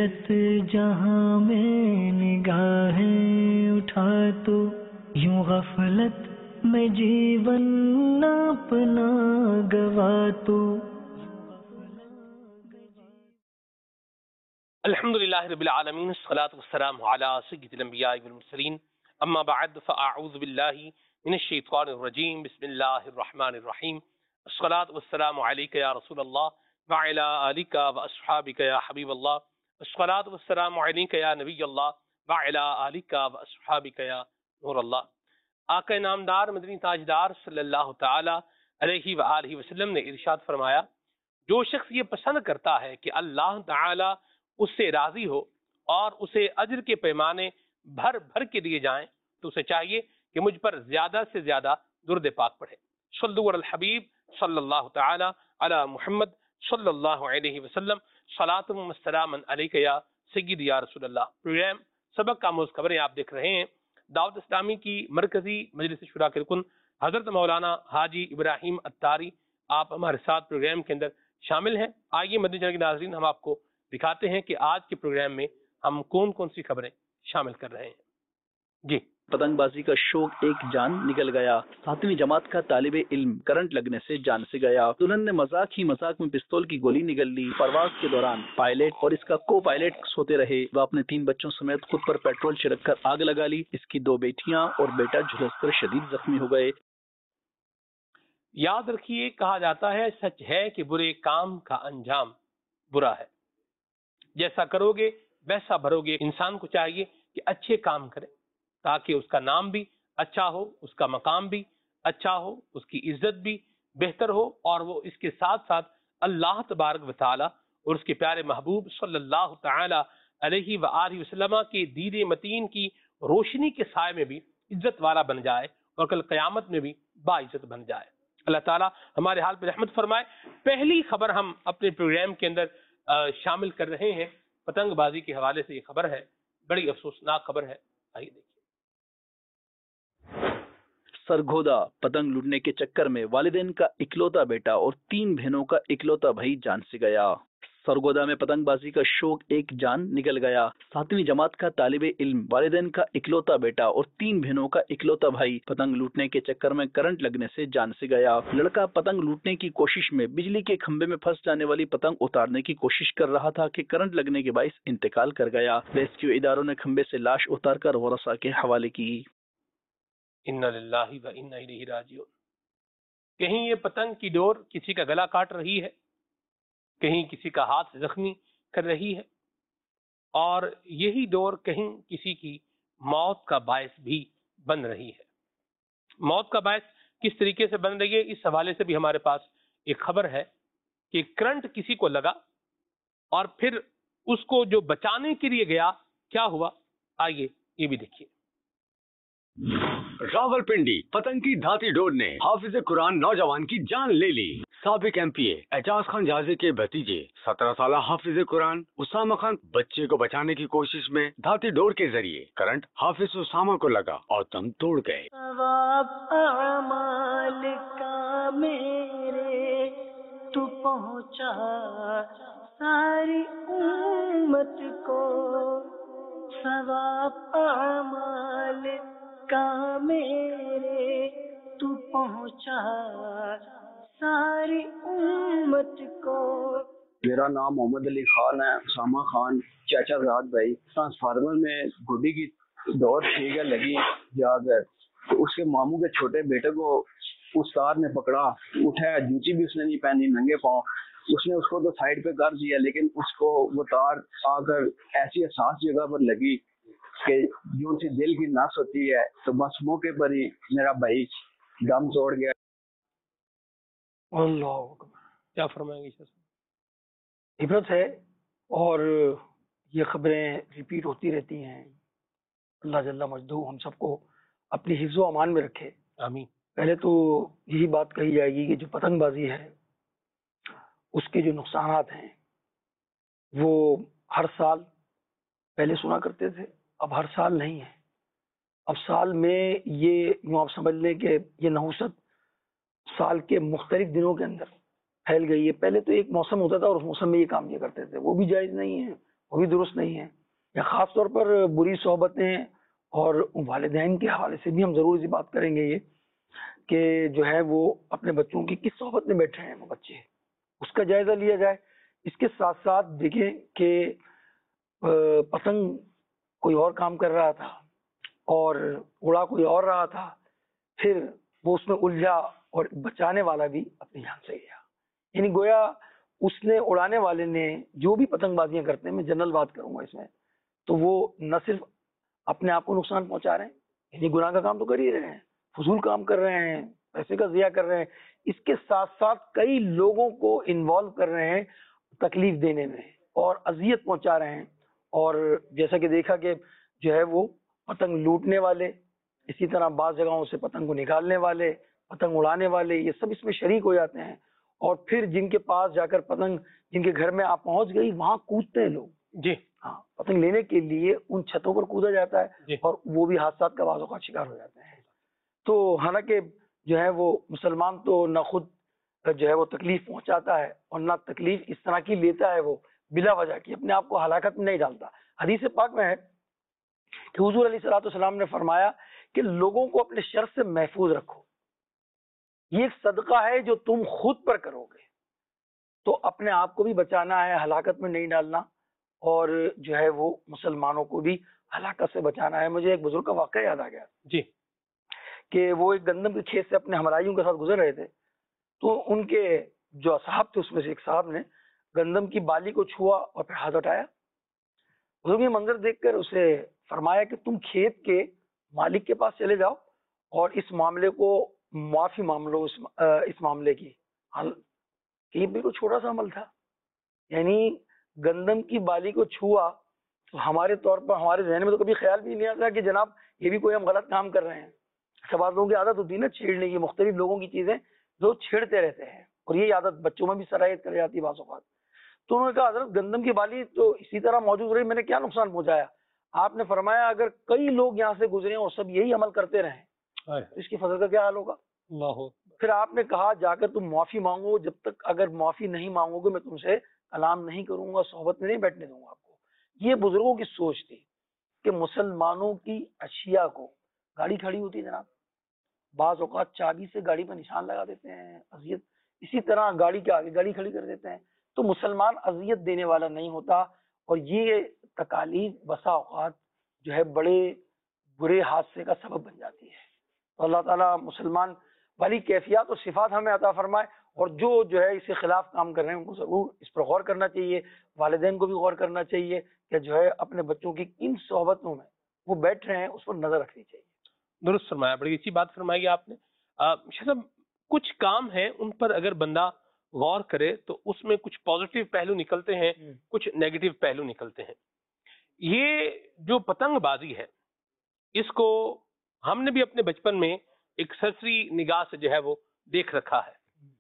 حیرت جہاں میں نگاہیں اٹھا تو یوں غفلت میں جیون اپنا گوا تو. الحمدللہ رب العالمین الصلاۃ والسلام علی سید الانبیاء والمرسلین اما بعد فاعوذ باللہ من الشیطان الرجیم بسم اللہ الرحمن الرحیم الصلاۃ والسلام علیک یا رسول اللہ وعلی آلک واصحابک یا حبیب اللہ الصلاۃ والسلام علیک یا نبی اللہ وعلی آلک واصحابک یا نور اللہ. آقا نامدار مدنی تاجدار صلی اللہ تعالی علیہ وآلہ وسلم نے ارشاد فرمایا، جو شخص یہ پسند کرتا ہے کہ اللہ تعالی اس سے راضی ہو اور اسے اجر کے پیمانے بھر بھر کے دیے جائیں تو اسے چاہیے کہ مجھ پر زیادہ سے زیادہ درود پاک پڑھے. صلو علی الحبیب صلی اللہ تعالی علی محمد صلی اللہ علیہ وسلم صلاۃ و سلام علیک یا سید یا رسول اللہ. پروگرام سبق کا آموز خبریں آپ دیکھ رہے ہیں. دعوت اسلامی کی مرکزی مجلس شورا کے رکن حضرت مولانا حاجی ابراہیم اتاری آپ ہمارے ساتھ پروگرام کے اندر شامل ہیں. آئیے مدنی چینل کے ناظرین ہم آپ کو دکھاتے ہیں کہ آج کے پروگرام میں ہم کون کون سی خبریں شامل کر رہے ہیں. جی. پتنگ بازی کا شوق ایک جان نکل گیا. 7ویں جماعت کا طالب علم کرنٹ لگنے سے جان سے گیا. دلہن نے مذاق ہی مذاق میں پستول کی گولی نگل لی. پرواز کے دوران پائلٹ اور اس کا کو پائلٹ سوتے رہے. وہ اپنے 3 بچوں سمیت خود پر پیٹرول چھڑک کر آگ لگا لی. اس کی 2 بیٹیاں اور بیٹا جھلس کر شدید زخمی ہو گئے. یاد رکھیے، کہا جاتا ہے سچ ہے کہ برے کام کا انجام برا ہے. جیسا کرو گے ویسا بھرو گے. انسان کو چاہیے کہ اچھے کام کرے تاکہ اس کا نام بھی اچھا ہو، اس کا مقام بھی اچھا ہو، اس کی عزت بھی بہتر ہو، اور وہ اس کے ساتھ ساتھ اللہ تبارک و تعالی اور اس کے پیارے محبوب صلی اللہ تعالی علیہ وآلہ وسلم کے دین متین کی روشنی کے سائے میں بھی عزت والا بن جائے اور کل قیامت میں بھی باعزت بن جائے. اللہ تعالی ہمارے حال پہ رحمت فرمائے. پہلی خبر ہم اپنے پروگرام کے اندر شامل کر رہے ہیں پتنگ بازی کے حوالے سے. یہ خبر ہے، بڑی افسوسناک خبر ہے. آئیے دیکھیے. سرگودا پتنگ لوٹنے کے چکر میں والدین کا اکلوتا بیٹا اور 3 بہنوں کا اکلوتا بھائی جان سے گیا. سرگودا میں پتنگ بازی کا شوق ایک جان نکل گیا. 7ویں جماعت کا طالب علم والدین کا اکلوتا بیٹا اور 3 بہنوں کا اکلوتا بھائی پتنگ لوٹنے کے چکر میں کرنٹ لگنے سے جان سے گیا. لڑکا پتنگ لوٹنے کی کوشش میں بجلی کے کھمبے میں پھنس جانے والی پتنگ اتارنے کی کوشش کر رہا تھا کہ کرنٹ لگنے کے باعث انتقال کر گیا. ریسکیو اداروں نے کھمبے سے لاش اتار کر ورثاء کے حوالے کی. انا للہ و انا الیہ راجعون. کہیں یہ پتنگ کی ڈور کسی کا گلا کاٹ رہی ہے، کہیں کسی کا ہاتھ زخمی کر رہی ہے، اور یہی ڈور کہیں کسی کی موت کا باعث بھی بن رہی ہے. موت کا باعث کس طریقے سے بن رہی ہے، اس حوالے سے بھی ہمارے پاس ایک خبر ہے کہ کرنٹ کسی کو لگا اور پھر اس کو جو بچانے کے لیے گیا کیا ہوا، آئیے یہ بھی دیکھیے. راولپنڈی پتنگ کی دھاتی ڈور نے حافظ قرآن نوجوان کی جان لے لی. سابق ایم پی اے اعجاز خان جازے کے بھتیجے 17 سالہ حافظ قرآن اسامہ خان بچے کو بچانے کی کوشش میں دھاتی ڈور کے ذریعے کرنٹ حافظ اسامہ کو لگا اور دم توڑ گئے. ثواب اعمال کا میرے تو پہنچا ساری امت کو. ثواب اعمال کا میرے تو پہنچا ساری امت کو. میرا نام محمد علی خان ہے. اسامہ خان چاچا زاد بھائی ٹرانسفارمر میں گڈی کی ڈور ٹھیک ہے لگی جا کر، تو اس کے ماموں کے چھوٹے بیٹے کو اس تار نے پکڑا، اٹھایا، جوتی بھی اس نے نہیں پہنی، ننگے پاؤں. اس نے اس کو تو سائڈ پہ کر دیا، لیکن اس کو وہ تار آ کر ایسی حساس جگہ پر لگی کہ جو سی دل کی نس ہوتی ہے، تو بس موقع پر ہی میرا بھائی دم توڑ گیا. اللہ اکبر. کیا فرمائیں گے شاہ صاحب؟ عبرت ہے، اور یہ خبریں ریپیٹ ہوتی رہتی ہیں. اللہ جل مجدہ ہم سب کو اپنی حفظ و امان میں رکھے. آمین. پہلے تو یہی بات کہی جائے گی کہ جو پتنگ بازی ہے اس کے جو نقصانات ہیں وہ ہر سال پہلے سنا کرتے تھے، اب ہر سال نہیں ہے. اب سال میں یہ یوں آپ سمجھ لیں کہ یہ نحوست سال کے مختلف دنوں کے اندر پھیل گئی ہے. پہلے تو ایک موسم ہوتا تھا اور اس موسم میں یہ کام کیا کرتے تھے، وہ بھی جائز نہیں ہے وہ بھی درست نہیں ہے. یا خاص طور پر بری صحبتیں اور والدین کے حوالے سے بھی ہم ضرور اسی بات کریں گے یہ کہ جو ہے وہ اپنے بچوں کی کس صحبت میں بیٹھے ہیں وہ بچے، اس کا جائزہ لیا جائے. اس کے ساتھ ساتھ دیکھیں کہ پتنگ کوئی اور کام کر رہا تھا اور اڑا کوئی اور رہا تھا، پھر وہ اس میں الجھا اور بچانے والا بھی اپنی جان سے گیا. یعنی گویا اس نے، اڑانے والے نے، جو بھی پتنگ بازیاں کرتے ہیں، میں جنرل بات کروں گا اس میں، تو وہ نہ صرف اپنے آپ کو نقصان پہنچا رہے ہیں، یعنی گناہ کا کام تو کر ہی رہے ہیں، فضول کام کر رہے ہیں، پیسے کا ضیاع کر رہے ہیں، اس کے ساتھ ساتھ کئی لوگوں کو انوالو کر رہے ہیں تکلیف دینے میں اور اذیت پہنچا رہے ہیں. اور جیسا کہ دیکھا کہ جو ہے وہ پتنگ لوٹنے والے، اسی طرح بعض جگہوں سے پتنگ کو نکالنے والے، پتنگ اڑانے والے، یہ سب اس میں شریک ہو جاتے ہیں. اور پھر جن کے پاس جا کر پتنگ، جن کے گھر میں آپ پہنچ گئی، وہاں کودتے ہیں لوگ. جی ہاں، پتنگ لینے کے لیے ان چھتوں پر کودا جاتا ہے جی اور وہ بھی حادثات کا بعض اوقات شکار ہو جاتے ہیں. تو حالانکہ جو ہے وہ مسلمان تو نہ خود جو ہے وہ تکلیف پہنچاتا ہے اور نہ تکلیف اس طرح کی لیتا ہے، وہ بلا وجہ کی اپنے آپ کو ہلاکت میں نہیں ڈالتا. حدیث پاک میں ہے کہ حضور علیہ الصلوۃ والسلام نے فرمایا کہ لوگوں کو اپنے شر سے محفوظ رکھو، یہ ایک صدقہ ہے جو تم خود پر کرو گے. تو اپنے آپ کو بھی بچانا ہے، ہلاکت میں نہیں ڈالنا، اور جو ہے وہ مسلمانوں کو بھی ہلاکت سے بچانا ہے. مجھے ایک بزرگ کا واقعہ یاد آ گیا جی کہ وہ ایک گندم کے کھیت سے اپنے ہمراہیوں کے ساتھ گزر رہے تھے، تو ان کے جو اصحاب تھے اس میں سے ایک صاحب نے گندم کی بالی کو چھوا اور پھر ہاتھ اٹھایا. بزرگ یہ منظر دیکھ کر اسے فرمایا کہ تم کھیت کے مالک کے پاس چلے جاؤ اور اس معاملے کو معافی مانگ لو، اس معاملے کی. یہ بالکل چھوٹا سا عمل تھا، یعنی گندم کی بالی کو چھوا تو ہمارے طور پر، ہمارے ذہن میں تو کبھی خیال بھی نہیں آتا کہ جناب یہ بھی کوئی ہم غلط کام کر رہے ہیں. سب لوگوں کی عادت ہوتی ہے نا چھیڑنے کی، مختلف لوگوں کی چیزیں جو چھیڑتے رہتے ہیں، اور یہ عادت بچوں میں بھی سرایت کر جاتی ہے بعض اوقات. تو انہوں نے کہا حضرت گندم کی بالی تو اسی طرح موجود رہی، میں نے کیا نقصان پہنچایا؟ آپ نے فرمایا اگر کئی لوگ یہاں سے گزرے اور سب یہی عمل کرتے رہیں تو اس کی فضل کا کیا حال ہوگا؟ پھر آپ نے کہا جا کر تم معافی مانگو، جب تک اگر معافی نہیں مانگو گے میں تم سے کلام نہیں کروں گا، صحبت میں نہیں بیٹھنے دوں گا آپ کو. یہ بزرگوں کی سوچ تھی کہ مسلمانوں کی اشیاء کو، گاڑی کھڑی ہوتی ہے جناب، بعض اوقات چابی سے گاڑی پر نشان لگا دیتے ہیں، اذیت، اسی طرح گاڑی کے آگے گاڑی کھڑی کر دیتے ہیں. تو مسلمان اذیت دینے والا نہیں ہوتا، اور یہ تکالیف بسا اوقات جو ہے بڑے برے حادثے کا سبب بن جاتی ہے. تو اللہ تعالیٰ مسلمان والی کیفیات اور صفات ہمیں عطا فرمائے، اور جو ہے اس کے خلاف کام کر رہے ہیں ان کو ضرور اس پر غور کرنا چاہیے. والدین کو بھی غور کرنا چاہیے کہ جو ہے اپنے بچوں کی کن صحبتوں میں وہ بیٹھ رہے ہیں اس پر نظر رکھنی چاہیے. درست فرمایا، بڑی اچھی بات فرمائی آپ نے. شاہ صاحب، کچھ کام ہیں ان پر اگر بندہ غور کرے تو اس میں کچھ پازیٹیو پہلو نکلتے ہیں، کچھ نیگیٹو پہلو نکلتے ہیں. یہ جو پتنگ بازی ہے اس کو ہم نے بھی اپنے بچپن میں ایک سرسری نگاہ سے جو ہے وہ دیکھ رکھا ہے.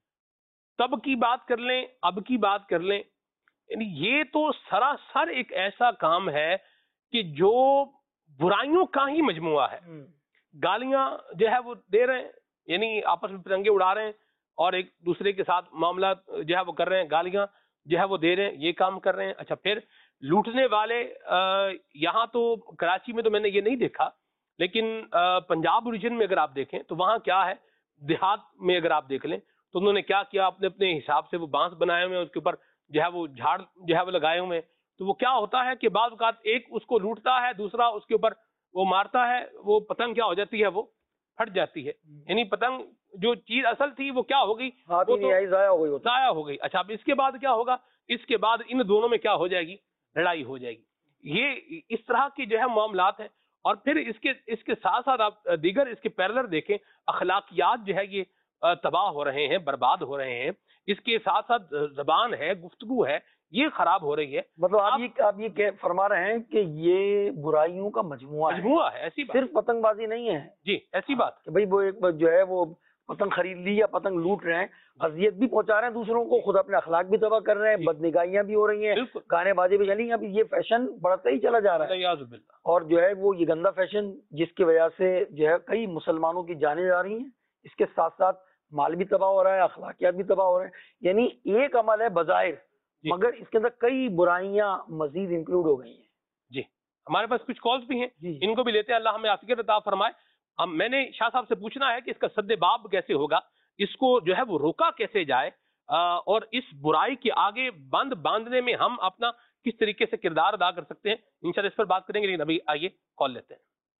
تب کی بات کر لیں، اب کی بات کر لیں، یعنی یہ تو سراسر ایک ایسا کام ہے کہ جو برائیوں کا ہی مجموعہ ہے. گالیاں جو ہے وہ دے رہے ہیں، یعنی آپس میں پتنگے اڑا رہے ہیں اور ایک دوسرے کے ساتھ معاملات جو ہے وہ کر رہے ہیں، گالیاں جو ہے وہ دے رہے ہیں، یہ کام کر رہے ہیں. اچھا، پھر لوٹنے والے یہاں تو کراچی میں تو میں نے یہ نہیں دیکھا، لیکن پنجاب ریجن میں اگر آپ دیکھیں تو وہاں کیا ہے، دیہات میں اگر آپ دیکھ لیں تو انہوں نے کیا کیا، اپنے اپنے حساب سے وہ بانس بنائے ہوئے ہیں، اس کے اوپر جو ہے وہ جھاڑ جو ہے وہ لگائے ہوئے ہیں. تو وہ کیا ہوتا ہے کہ بعض اوقات ایک اس کو لوٹتا ہے، دوسرا اس کے اوپر وہ مارتا ہے، وہ پتنگ کیا ہو جاتی ہے، وہ پھٹ جاتی ہے. یعنی پتنگ جو چیز اصل تھی وہ کیا ہوگی، وہ تو ضائع ہو گئی. ضائع ہو گئی. اچھا، اب اس کے بعد کیا ہوگا؟ اس کے بعد ان دونوں میں کیا ہو جائے گی؟ لڑائی ہو جائے گی. یہ اس طرح کی جو ہے معاملات ہیں. اور پھر اس کے ساتھ ساتھ آپ دیگر اس کے پیرلر دیکھیں، اخلاقیات جو ہے یہ تباہ ہو رہے ہیں، برباد ہو رہے ہیں. اس کے ساتھ ساتھ زبان ہے، گفتگو ہے، یہ خراب ہو رہی ہے. مطلب آپ یہ فرما رہے ہیں کہ یہ برائیوں کا مجموعہ ہے. ایسی بات، صرف پتنگ بازی نہیں ہے جی، ایسی بات کہ بھائی وہ ایک جو ہے وہ پتنگ خرید لی یا پتنگ لوٹ رہے ہیں، اذیت بھی پہنچا رہے ہیں دوسروں کو، خود اپنے اخلاق بھی تباہ کر رہے ہیں، بدنگاہیاں بھی ہو رہی ہیں، گانے بازی بھی چلی ہیں. اب یہ فیشن بڑھتا ہی چلا جا رہا ہے، اور جو ہے وہ یہ گندا فیشن جس کی وجہ سے جو ہے کئی مسلمانوں کی جانیں جا رہی ہیں، اس کے ساتھ ساتھ مال بھی تباہ ہو رہا ہے، اخلاقیات بھی تباہ ہو رہے ہیں. یعنی ایک عمل ہے بظاہر مگر اس کے اندر کئی برائیاں مزید انکلوڈ ہو گئی ہیں. جی ہمارے پاس کچھ کالز بھی ہیں, جی ان کو بھی لیتے ہیں, اللہ ہمیں عافیت عطا فرمائے. میں نے شاہ صاحب سے پوچھنا ہے کہ اس کا سد باب کیسے ہوگا, اس کو جو ہے وہ روکا کیسے جائے, اور اس برائی کے آگے بند باندھنے میں ہم اپنا کس طریقے سے کردار ادا کر سکتے ہیں. انشاءاللہ اس پر بات کریں گے, لیکن ابھی آئیے کال لیتے ہیں.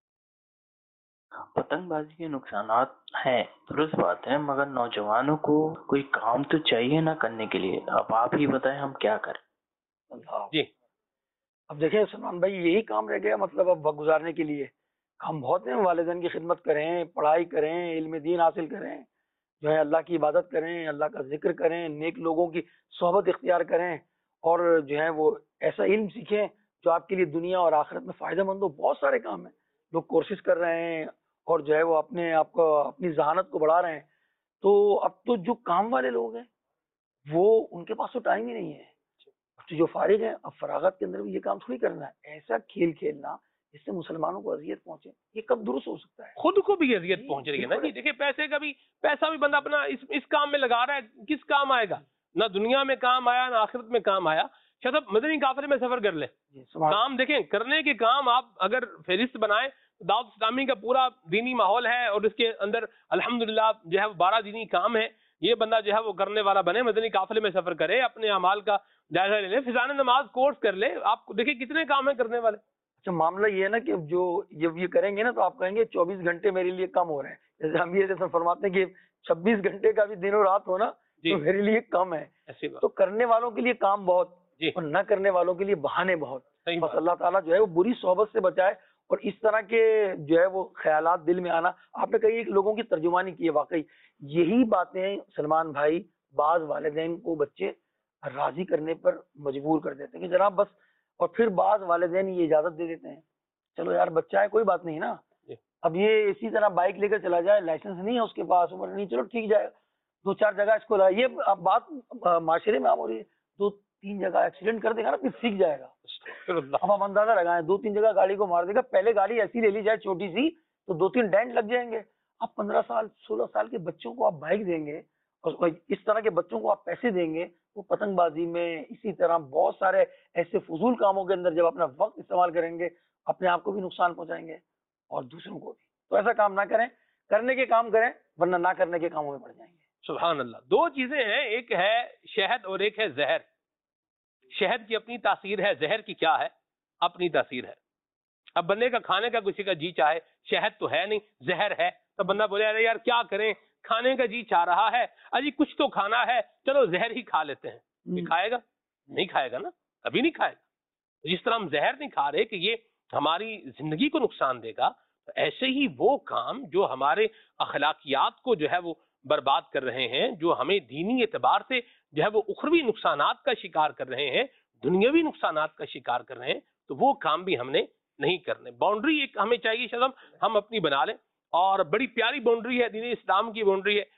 پتنگ بازی کے نقصانات ہیں, درست بات ہے, مگر نوجوانوں کو کوئی کام تو چاہیے نہ کرنے کے لیے. اب آپ ہی بتائیں ہم کیا کریں. جی اب دیکھیں سلمان بھائی, یہی کام رہ گیا مطلب اب وقت گزارنے کے لیے. کام بہت ہیں, والدین کی خدمت کریں, پڑھائی کریں, علم دین حاصل کریں, جو ہے اللہ کی عبادت کریں, اللہ کا ذکر کریں, نیک لوگوں کی صحبت اختیار کریں, اور جو ہے وہ ایسا علم سیکھیں جو آپ کے لیے دنیا اور آخرت میں فائدہ مند ہو. بہت سارے کام ہیں, لوگ کورسز کر رہے ہیں اور جو ہے وہ اپنے آپ کو اپنی ذہانت کو بڑھا رہے ہیں. تو اب تو جو کام والے لوگ ہیں وہ ان کے پاس تو ٹائم ہی نہیں ہے. جو فارغ ہیں, اب فراغت کے اندر بھی یہ کام تھوڑی کرنا ہے. ایسا کھیل کھیلنا جس سے مسلمانوں کو اذیت پہنچے, یہ کب درست ہو سکتا ہے؟ خود کو بھی اذیت پہنچ رہی ہے نا جی. دیکھیں پیسے کا بھی, پیسہ بھی بندہ اپنا اس کام میں لگا رہا ہے, کس کام آئے گا؟ نہ دنیا میں کام آیا نہ آخرت میں کام آیا. شاید مدنی قافلے میں سفر کر لیں, کام دیکھیں کرنے کے کام آپ اگر فہرست بنائیں, دعوت اسلامی کا پورا دینی ماحول ہے اور اس کے اندر الحمدللہ جو ہے 12 دینی کام ہے. یہ بندہ جو ہے وہ کرنے والا بنے, مدنی قافلے میں سفر کرے, اپنے اعمال کا جائزہ لے لے, فضان نماز کورس کر لے. آپ دیکھیں کتنے کام ہیں کرنے والے. اچھا معاملہ یہ ہے نا کہ جو جب یہ کریں گے نا تو آپ کہیں گے 24 گھنٹے میرے لیے کم ہو رہے ہیں. جیسے ہم یہ جیسے فرماتے ہیں کہ 26 گھنٹے کا بھی دن اور رات ہونا تو میرے لیے کم ہے. تو کرنے والوں کے لیے کام بہت, اور نہ کرنے والوں کے لیے بہانے بہت. بس اللہ تعالیٰ جو ہے وہ بری صحبت سے بچائے, اور اس طرح کے جو ہے وہ خیالات دل میں آنا. آپ نے کئی لوگوں کی ترجمانی کی ہے, واقعی یہی باتیں سلمان بھائی بعض والدین کو بچے راضی کرنے پر مجبور کر دیتے ہیں کہ جناب بس, اور پھر بعض والدین یہ اجازت دے دیتے ہیں چلو یار بچہ ہے کوئی بات نہیں نا, اب یہ اسی طرح بائک لے کر چلا جائے, لائسنس نہیں ہے اس کے پاس, عمر نہیں, چلو ٹھیک جائے, 2-4 جگہ اس کو لائے. یہ اب بات معاشرے میں عام ہو رہی ہے, 2-3 جگہ ایکسیڈنٹ کر دے گا نا پھر سیکھ جائے گا. اب آپ اندازہ لگائیں 2-3 جگہ گاڑی کو مار دے گا, پہلے گاڑی ایسی لے لی جائے چھوٹی سی تو 2-3 ڈینٹ لگ جائیں گے. اب 15 سال 16 سال کے بچوں کو آپ بائک دیں گے, اور اس طرح کے بچوں کو آپ پیسے دیں گے, وہ پتنگ بازی میں اسی طرح بہت سارے ایسے فضول کاموں کے اندر جب اپنا وقت استعمال کریں گے, اپنے آپ کو بھی نقصان پہنچائیں گے اور دوسروں کو بھی. تو ایسا کام نہ کریں, کرنے کے کام کریں ورنہ نہ کرنے کے کاموں میں پڑ جائیں گے. سبحان اللہ. 2 چیزیں ہیں, ایک ہے شہد اور ایک ہے زہر. شہد کی اپنی تاثیر ہے, زہر کی کیا ہے؟ اپنی تاثیر ہے. اب بندے کا کھانے کا کسی کا جی چاہے, شہد تو ہے نہیں زہر ہے, تو بندہ بولے ارے یار کیا کریں, کھانے کا جی چاہ رہا ہے, اجی کچھ تو کھانا ہے, چلو زہر ہی کھا لیتے ہیں. یہ کھائے گا؟ نہیں کھائے گا نا, کبھی نہیں کھائے گا. جس طرح ہم زہر نہیں کھا رہے کہ یہ ہماری زندگی کو نقصان دے گا, ایسے ہی وہ کام جو ہمارے اخلاقیات کو جو ہے وہ برباد کر رہے ہیں, جو ہمیں دینی اعتبار سے جو ہے وہ اخروی نقصانات کا شکار کر رہے ہیں, دنیاوی نقصانات کا شکار کر رہے ہیں, تو وہ کام بھی ہم نے نہیں کرنے. باؤنڈری ایک ہمیں چاہیے شاید ہم اپنی بنا لیں, اور بڑی پیاری باؤنڈری ہے, دین اسلام کی باؤنڈری ہے.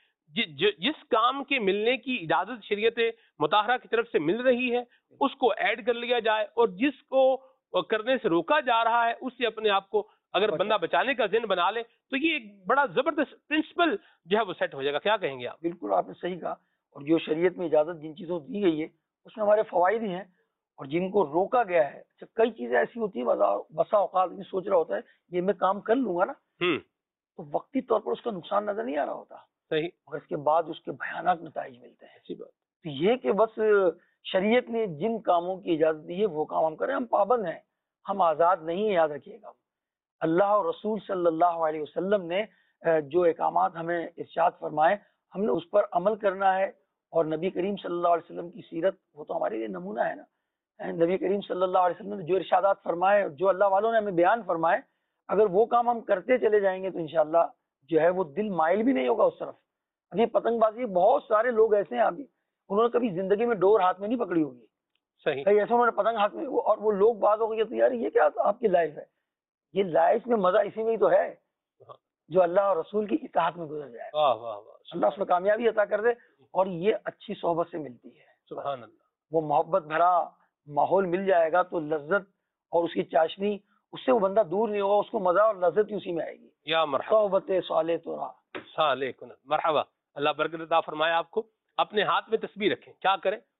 جس کام کے ملنے کی اجازت شریعت مطہرہ کی طرف سے مل رہی ہے اس کو ایڈ کر لیا جائے, اور جس کو کرنے سے روکا جا رہا ہے اس سے اپنے آپ کو اگر بندہ بچانے کا ذہن بنا لے تو یہ ایک بڑا زبردست پرنسپل جو ہے وہ سیٹ ہو جائے گا. کیا کہیں گے آپ؟ بالکل آپ نے صحیح کہا, اور جو شریعت میں اجازت جن چیزوں دی گئی ہے اس میں ہمارے فوائد ہی ہیں, اور جن کو روکا گیا ہے. اچھا کئی چیزیں ایسی ہوتی ہیں بسا اوقات میں سوچ رہا ہوتا ہے یہ میں کام کر لوں گا نا, تو وقتی طور پر اس کا نقصان نظر نہیں آ رہا ہوتا, صحیح, مگر اس کے بعد اس کے بھیانک نتائج ملتے ہیں. تو یہ کہ بس شریعت نے جن کاموں کی اجازت دی ہے وہ کام ہم کریں, ہم پابند ہیں, ہم آزاد نہیں ہیں. یاد رکھیے گا, اللہ اور رسول صلی اللہ علیہ وسلم نے جو احکامات ہمیں ارشاد فرمائے ہم نے اس پر عمل کرنا ہے, اور نبی کریم صلی اللہ علیہ وسلم کی سیرت وہ تو ہمارے لیے نمونہ ہے نا. نبی کریم صلی اللہ علیہ وسلم نے جو ارشادات فرمائے, جو اللہ والوں نے ہمیں بیان فرمائے, اگر وہ کام ہم کرتے چلے جائیں گے تو انشاءاللہ جو ہے وہ دل مائل بھی نہیں ہوگا اس طرف. ابھی پتنگ بازی بہت سارے لوگ ایسے ہیں, ابھی انہوں نے کبھی زندگی میں ڈور ہاتھ میں نہیں پکڑی ہوگی, صحیح, کئی ایسے انہوں نے پتنگ ہاتھ میں, اور وہ لوگ بعض ہو گئے تو یار یہ کیا آپ کی لائف ہے, یہ لائف میں مزہ اسی میں ہی تو ہے جو اللہ اور رسول کی اطاعت میں گزر جائے. اللہ اس میں کامیابی عطا کر دے, اور یہ اچھی صحبت سے ملتی ہے. سبحان اللہ. وہ محبت بھرا ماحول مل جائے گا تو لذت اور اس کی چاشنی اس سے وہ بندہ دور نہیں ہوگا, اس کو مزہ اور لذت ہی اسی میں آئے گی. یا مرحبا, صحبت صالح تو مرحبا, اللہ برکت عطا فرمائے آپ کو. اپنے ہاتھ میں تسبیح رکھیں, کیا کریں,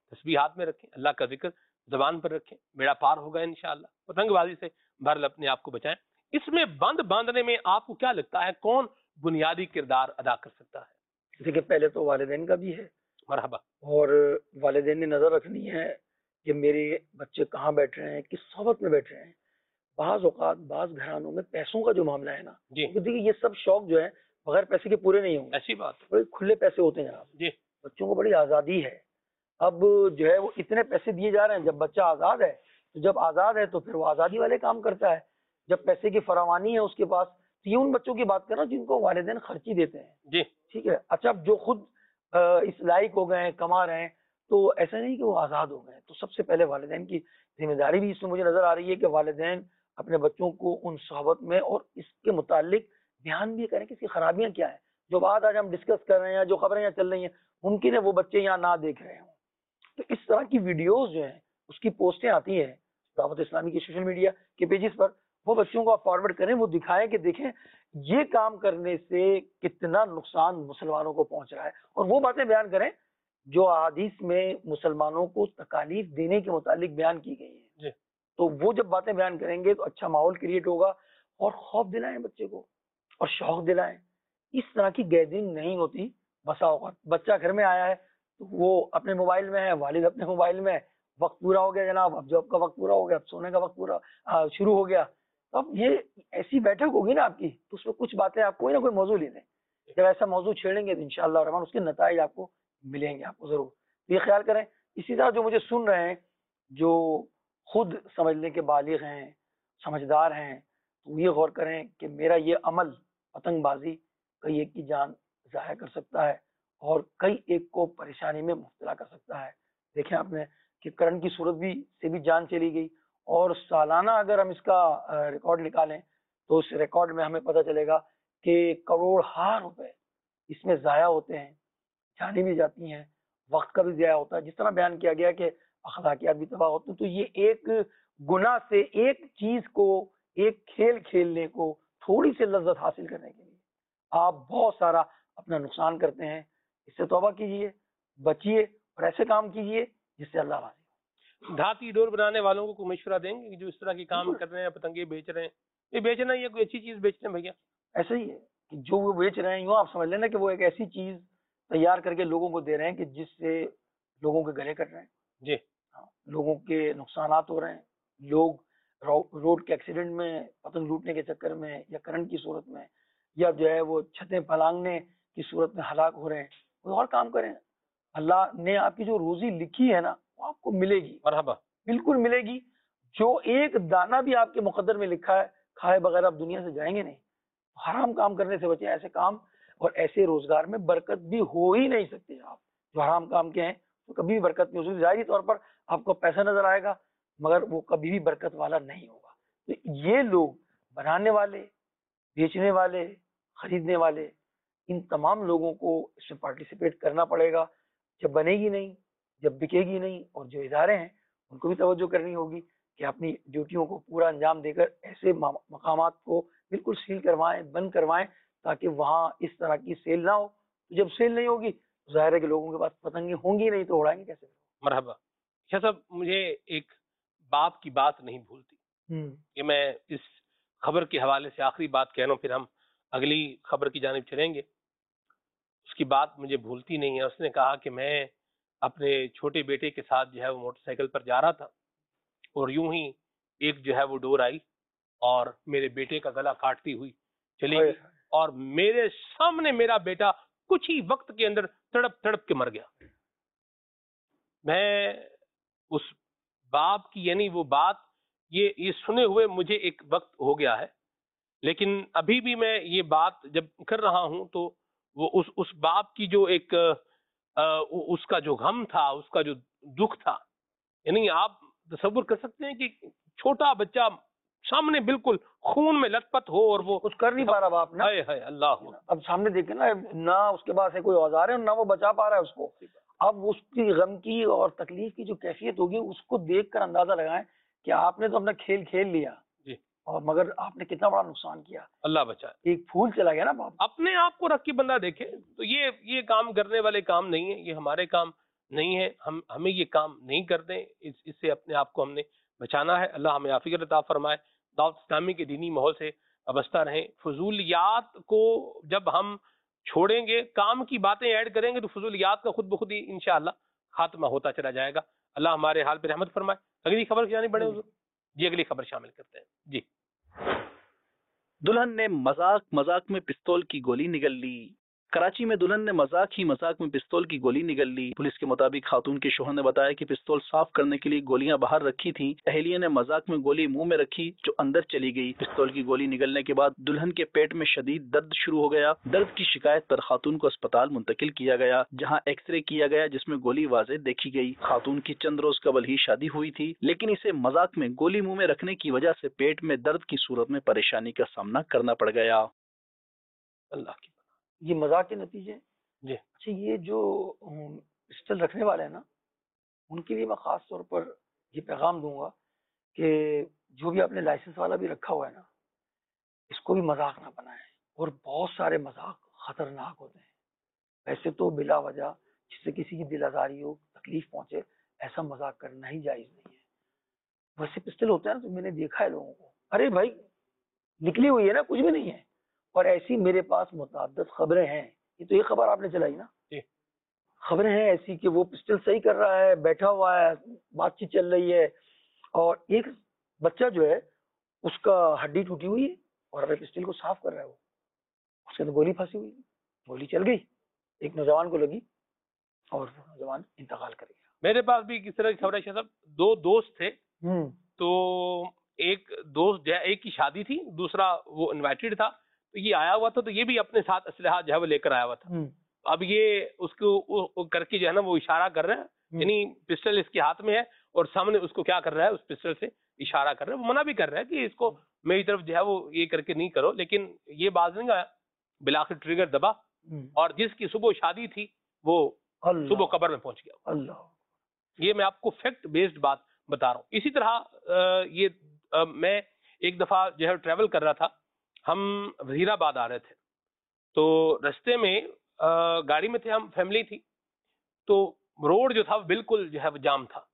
تسبیحات میں رکھیں, اللہ کا ذکر زبان پر رکھیں, بیڑا پار ہوگا انشاءاللہ. پتنگ بازی سے بہرحال اپنے آپ کو بچائیں. اس میں بند باندھنے میں آپ کو کیا لگتا ہے کون بنیادی کردار ادا کر سکتا ہے؟ دیکھیے پہلے تو والدین کا بھی ہے, مرحبا. اور والدین نے نظر رکھنی ہے کہ میرے بچے کہاں بیٹھ رہے ہیں, کس صحبت میں بیٹھ رہے ہیں. بعض اوقات بعض گھرانوں میں پیسوں کا جو معاملہ ہے نا, جی دیکھیے یہ سب شوق جو ہے بغیر پیسے کے پورے نہیں ہوں گے. ایسی بات. بڑے کھلے پیسے ہوتے ہیں جناب, جی بچوں کو بڑی آزادی ہے. اب جو ہے وہ اتنے پیسے دیے جا رہے ہیں, جب بچہ آزاد ہے تو جب آزاد ہے تو پھر وہ آزادی والے کام کرتا ہے. جب پیسے کی فراوانی ہے اس کے پاس, تو یہ ان بچوں کی بات کر رہا ہوں جن کو والدین خرچی دیتے ہیں. جی ٹھیک ہے, اچھا اب جو خود اس لائق ہو گئے ہیں, کما رہے ہیں, تو ایسا نہیں کہ وہ آزاد ہو گئے ہیں. تو سب سے پہلے والدین کی ذمہ داری بھی اس میں مجھے نظر آ رہی ہے کہ والدین اپنے بچوں کو ان صحبت میں اور اس کے متعلق بیان بھی کریں کہ اس کی خرابیاں کیا ہیں. جو بات آج ہم ڈسکس کر رہے ہیں, جو خبریں یہاں چل رہی ہیں, ممکن ہے وہ بچے یہاں نہ دیکھ رہے ہوں. تو اس طرح کی ویڈیوز جو ہیں, اس کی پوسٹیں آتی ہیں دعوت اسلامی کے سوشل میڈیا کے پیجز پر, وہ بچوں کو آپ فارورڈ کریں, وہ دکھائیں کہ دیکھیں یہ کام کرنے سے کتنا نقصان مسلمانوں کو پہنچ رہا ہے, اور وہ باتیں بیان کریں جو احادیث میں مسلمانوں کو تکالیف دینے کے متعلق بیان کی گئی ہیں. جی تو وہ جب باتیں بیان کریں گے تو اچھا ماحول کریٹ ہوگا, اور خوف دلائیں بچے کو اور شوق دلائیں. اس طرح کی گیدرنگ نہیں ہوتی. بسا اوقات بچہ گھر میں آیا ہے تو وہ اپنے موبائل میں ہے, والد اپنے موبائل میں ہے, وقت پورا ہو گیا جناب, اب جاب کا وقت پورا ہو گیا, اب سونے کا وقت پورا شروع ہو گیا. تو اب یہ ایسی بیٹھک ہوگی نا آپ کی, تو اس میں کچھ باتیں آپ کوئی نہ کوئی موضوع لے لیں. جب ایسا موضوع چھیڑیں گے تو انشاءاللہ الرحمن اس کے نتائج آپ کو ملیں گے, آپ کو ضرور. یہ خیال کریں. اسی طرح جو مجھے سن رہے ہیں, جو خود سمجھنے کے بالغ ہیں, سمجھدار ہیں, تو یہ غور کریں کہ میرا یہ عمل پتنگ بازی کئی ایک کی جان ضائع کر سکتا ہے اور کئی ایک کو پریشانی میں مبتلا کر سکتا ہے. دیکھیں آپ نے کہ کرنٹ کی صورت بھی سے بھی جان چلی گئی, اور سالانہ اگر ہم اس کا ریکارڈ نکالیں تو اس ریکارڈ میں ہمیں پتہ چلے گا کہ کروڑ ہار روپے اس میں ضائع ہوتے ہیں, جانیں بھی جاتی ہیں, وقت کا بھی ضائع ہوتا ہے. جس طرح بیان کیا گیا کہ اخلاقیات بھی تباہ ہوتے ہیں, تو یہ ایک گناہ سے ایک چیز کو, ایک کھیل کھیلنے کو, تھوڑی سی لذت حاصل کرنے کے لیے آپ بہت سارا اپنا نقصان کرتے ہیں. اس سے توبہ کیجیے, بچیے, اور ایسے کام کیجیے جس سے اللہ راضی ہو. دھاتی ڈور بنانے والوں کو کوئی مشورہ دیں گے کہ جو اس طرح کے کام کر رہے ہیں, پتنگے بیچ رہے ہیں, یہ بیچنا یہ کوئی اچھی چیز بیچتے ہیں بھیا؟ ایسا ہی ہے کہ جو وہ بیچ رہے ہیں, یوں آپ سمجھ لینا کہ وہ ایک ایسی چیز تیار کر کے لوگوں کو دے رہے ہیں کہ جس سے لوگوں کے گلے کٹ رہے ہیں. جی لوگوں کے نقصانات ہو رہے ہیں. لوگ روڈ کے ایکسیڈنٹ میں, پتنگ لوٹنے کے چکر میں, یا کرنٹ کی صورت میں, یا جو ہے وہ چھتیں پھلانگنے کی صورت میں ہلاک ہو رہے ہیں. وہ اور کام کریں. اللہ نے آپ کی جو روزی لکھی ہے نا, وہ آپ کو ملے گی, مرحبا, بالکل ملے گی. جو ایک دانہ بھی آپ کے مقدر میں لکھا ہے, کھائے بغیر آپ دنیا سے جائیں گے نہیں. حرام کام کرنے سے بچیں. ایسے کام اور ایسے روزگار میں برکت بھی ہو ہی نہیں سکتے. آپ جو حرام کام کے ہیں تو کبھی بھی برکت نہیں ہو سکتی. ظاہری طور پر آپ کو پیسہ نظر آئے گا مگر وہ کبھی بھی برکت والا نہیں ہوگا. تو یہ لوگ بنانے والے, بیچنے والے, خریدنے والے, ان تمام لوگوں کو اس میں پارٹیسپیٹ کرنا پڑے گا. جب بنے گی نہیں, جب بکے گی نہیں, اور جو ادارے ہیں ان کو بھی توجہ کرنی ہوگی کہ اپنی ڈیوٹیوں کو پورا انجام دے کر ایسے مقامات کو بالکل سیل کروائیں, بند کروائیں, تاکہ وہاں اس طرح کی سیل نہ ہو. جب سیل نہیں ہوگی تو ظاہر ہے کہ لوگوں کے پاس پتنگیں ہوں گی نہیں, تو اڑائیں گے کیسے؟ مرحبا. شاہ صاحب, مجھے ایک باپ کی بات نہیں بھولتی کہ میں اس خبر کے حوالے سے آخری بات کہہ رہا ہوں, پھر ہم اگلی خبر کی جانب چلیں گے. اس کی بات مجھے بھولتی نہیں ہے. اس نے کہا کہ میں اپنے چھوٹے بیٹے کے ساتھ جو ہے وہ موٹر سائیکل پر جا رہا تھا, اور یوں ہی ایک جو ہے وہ ڈور آئی اور میرے بیٹے کا گلا کاٹتی ہوئی چلی گئی, اور میرے سامنے میرا بیٹا کچھ ہی وقت کے اندر تڑپ تڑپ کے مر گیا. میں اس باپ کی, یعنی وہ بات یہ سنے ہوئے مجھے ایک وقت ہو گیا ہے, لیکن ابھی بھی میں یہ بات جب کر رہا ہوں تو وہ اس باپ کی جو ایک اس کا جو غم تھا, اس کا جو دکھ تھا, یعنی آپ تصور کر سکتے ہیں کہ چھوٹا بچہ سامنے بالکل خون میں لت پت ہو اور وہ کچھ کر نہیں پا رہا باپ نا. اللہ, اب سامنے دیکھیں نا, نہ اس کے پاس ہے کوئی اوزار ہے, نہ وہ بچا پا رہا ہے اس کو. اب اس کی غم کی اور تکلیف کی جو کیفیت ہوگی اس کو دیکھ کر اندازہ لگائیں کہ آپ نے تو اپنا کھیل کھیل لیا جی, اور مگر آپ نے کتنا بڑا نقصان کیا. اللہ بچائے. ایک پھول چلا گیا نا باپ. اپنے آپ کو رکھ کے بندہ دیکھے تو یہ کام کرنے والے کام نہیں ہے. یہ ہمارے کام نہیں ہے. ہمیں یہ کام نہیں کرتے, اس سے اپنے آپ کو ہم نے بچانا ہے. اللہ ہمیں عافیت عطا فرمائے. دعوت اسلامی کے دینی ماحول سے وابستہ رہیں. فضولیات کو جب ہم چھوڑیں گے, کام کی باتیں ایڈ کریں گے, تو فضولیات کا خود بخود ہی انشاءاللہ خاتمہ ہوتا چلا جائے گا. اللہ ہمارے حال پہ رحمت فرمائے. اگلی خبر کی جانب بڑھیں حضور. جی اگلی خبر شامل کرتے ہیں. جی. دلہن نے مذاق میں پستول کی گولی نگل لی. کراچی میں دلہن نے مذاق میں پستول کی گولی نگل لی. پولیس کے مطابق خاتون کے شوہر نے بتایا کہ پستول صاف کرنے کے لیے گولیاں باہر رکھی تھیں. اہلیہ نے مذاق میں گولی منہ میں رکھی جو اندر چلی گئی. پستول کی گولی نگلنے کے بعد دلہن کے پیٹ میں شدید درد شروع ہو گیا. درد کی شکایت پر خاتون کو اسپتال منتقل کیا گیا, جہاں ایکس رے کیا گیا جس میں گولی واضح دیکھی گئی. خاتون کی چند روز قبل ہی شادی ہوئی تھی, لیکن اسے مذاق میں گولی منہ میں رکھنے کی وجہ سے پیٹ میں درد کی صورت میں پریشانی کا سامنا کرنا پڑ گیا. اللہ کی یہ مذاق کے نتیجے ہیں. جی. اچھا, یہ جو پسٹل رکھنے والے ہیں نا, ان کے لیے میں خاص طور پر یہ پیغام دوں گا کہ جو بھی آپ نے لائسنس والا بھی رکھا ہوا ہے نا, اس کو بھی مذاق نہ بنائیں. اور بہت سارے مذاق خطرناک ہوتے ہیں. ویسے تو بلا وجہ جس سے کسی کی دل آزاری ہو, تکلیف پہنچے, ایسا مذاق کرنا ہی جائز نہیں ہے. ویسے پسٹل ہوتا ہے نا, تو میں نے دیکھا ہے لوگوں کو, ارے بھائی نکلی ہوئی ہے نا, کچھ بھی نہیں ہے. اور ایسی میرے پاس متعدد خبریں ہیں. یہ تو یہ خبر آپ نے چلائی نا, خبریں ہیں ایسی کہ وہ پسٹل صحیح کر رہا ہے, بیٹھا ہوا ہے, بات چیت چل رہی ہے, اور ایک بچہ جو ہے اس کا ہڈی ٹوٹی ہوئی ہے, اور ابھی پسٹل کو صاف کر رہا ہے. وہ اس کے تو گولی پھنسی ہوئی, گولی چل گئی, ایک نوجوان کو لگی اور وہ نوجوان انتقال کر گیا. میرے پاس بھی کس طرح کی خبر ہے شاہ صاحب. دو دوست تھے, تو ایک دوست جو ہے, ایک کی شادی تھی, دوسرا وہ انوائٹڈ تھا, تو یہ آیا ہوا تھا, تو یہ بھی اپنے ساتھ اسلحہ جو ہے وہ لے کر آیا ہوا تھا. اب یہ اس کو کر کے جو ہے نا وہ اشارہ کر رہے ہیں, یعنی پسٹل اس کے ہاتھ میں ہے, اور سامنے اس کو کیا کر رہا ہے, اس پسٹل سے اشارہ کر رہا ہے. وہ منع بھی کر رہا ہے کہ اس کو میری طرف جو ہے وہ یہ کر کے نہیں کرو, لیکن یہ باز نہیں آیا. بلاخر ٹریگر دبا, اور جس کی صبح شادی تھی وہ صبح قبر میں پہنچ گیا. اللہ, یہ میں آپ کو فیکٹ بیسڈ بات بتا رہا ہوں. اسی طرح یہ میں ایک دفعہ جو ہے ٹریول کر رہا تھا, ہم وزیر آباد آ رہے تھے, تو رستے میں گاڑی میں تھے ہم, فیملی تھی, تو روڈ جو تھا بالکل جو ہے وہ جام تھا.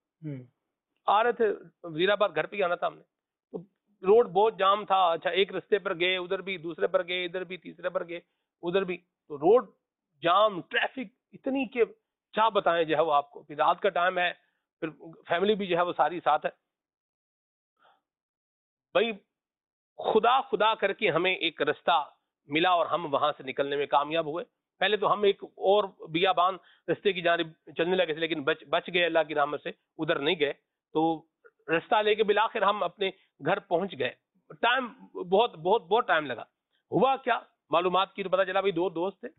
آ رہے تھے وزیر آباد, گھر پہ ہی آنا تھا ہم نے, تو روڈ بہت جام تھا. اچھا, ایک رستے پر گئے, ادھر بھی, دوسرے پر گئے, ادھر بھی, تیسرے پر گئے, ادھر بھی, تو روڈ جام, ٹریفک اتنی کہ کیا بتائیں جو ہے وہ آپ کو. پھر رات کا ٹائم ہے, پھر فیملی بھی جو ہے وہ ساری ساتھ ہے. بھائی خدا کر کے ہمیں ایک رستہ ملا, اور ہم وہاں سے نکلنے میں کامیاب ہوئے. پہلے تو ہم ایک اور بیابان رستے کی جانب چلنے لگے تھے, لیکن بچ گئے اللہ کی رحمت سے, ادھر نہیں گئے. تو رستہ لے کے بالآخر ہم اپنے گھر پہنچ گئے. ٹائم بہت بہت بہت ٹائم لگا. ہوا کیا, معلومات کی تو پتا چلا بھائی دو دوست تھے,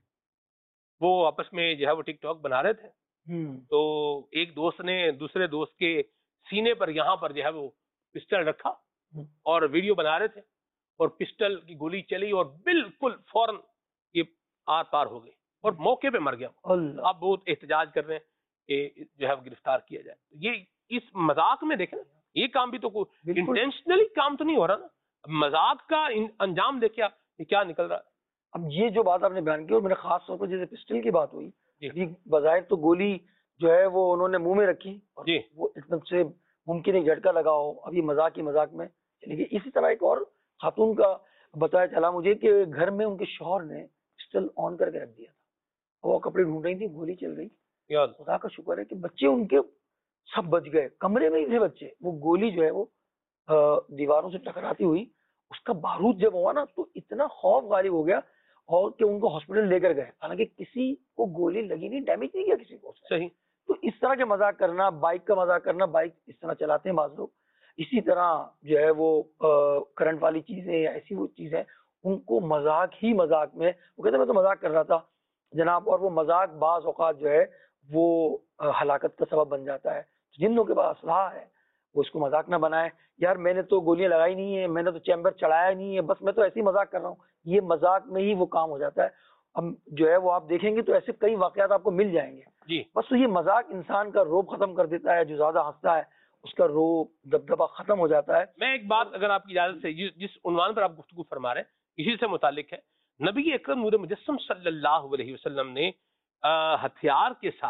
وہ آپس میں جو ہے وہ ٹک ٹاک بنا رہے تھے. تو ایک دوست نے دوسرے دوست کے سینے پر یہاں پر جو ہے وہ پسٹل رکھا, اور ویڈیو بنا رہے تھے, اور پسٹل کی گولی چلی, اور بالکل فوراً یہ آر پار ہو گئی, اور موقع پہ مر گیا. آپ بہت احتجاج کر رہے ہیں کہ جو ہے گرفتار کیا جائے. یہ اس مذاق میں دیکھیں نا, یہ کام بھی تو انٹینشنلی کام تو نہیں ہو رہا نا, مذاق کا انجام دیکھیں یہ کیا نکل رہا ہے. اب یہ جو بات آپ نے بیان کی, اور میرے خاص طور پر جیسے پسٹل کی بات ہوئی, بظاہر تو گولی جو ہے وہ انہوں نے منہ میں رکھی, اور وہ ایک دم سے ممکن ایک جھٹکا لگا ہو, اب یہ مذاق میں چلی گئی. اسی طرح ایک اور خاتون کا بتایا چلا مجھے کہ گھر میں ان کے شوہر نے پسٹل آن کر کے رکھ دیا تھا, وہ کپڑے ڈھونڈ رہی تھی, گولی چل گئی. خدا کا شکر ہے کہ بچے ان کے سب بچ گئے, کمرے میں ہی تھے بچے. وہ گولی جو ہے وہ دیواروں سے ٹکراتی ہوئی, اس کا بارود جب ہوا نا تو اتنا خوف غالب ہو گیا, اور کہ ان کو ہاسپٹل لے کر گئے, حالانکہ کسی کو گولی لگی نہیں, ڈیمیج نہیں کیا کسی کو. صحیح. تو اس طرح کے مذاق کرنا, بائک کا مذاق کرنا, بائک اس طرح چلاتے ہیں بعض لوگ, اسی طرح جو ہے وہ کرنٹ والی چیزیں یا ایسی وہ چیزیں, ان کو مذاق ہی مذاق میں, وہ کہتے ہیں میں تو مذاق کر رہا تھا جناب, اور وہ مذاق بعض اوقات جو ہے وہ ہلاکت کا سبب بن جاتا ہے. جن لوگوں کے پاس اسلحہ ہے وہ اس کو مذاق نہ بنائے, یار میں نے تو گولیاں لگائی نہیں ہے, میں نے تو چیمبر چڑھایا نہیں ہے, بس میں تو ایسے ہی مذاق کر رہا ہوں. یہ مذاق میں ہی وہ کام ہو جاتا ہے. اب جو ہے وہ آپ دیکھیں گے تو ایسے کئی واقعات آپ کو مل جائیں گے. بس تو یہ مذاق انسان کا روب ختم کر دیتا ہے, جو زیادہ ہنستا ہے اس کا روب دبدبہ ختم ہو جاتا ہے. میں ایک بات اگر آپ کی اجازت سے, جس عنوان پر آپ گفتگو فرما رہے ہیں اسی سے متعلق ہے. نبی اکرم نور مجسم صلی اللہ علیہ وسلم نے ہتھیار کے ساتھ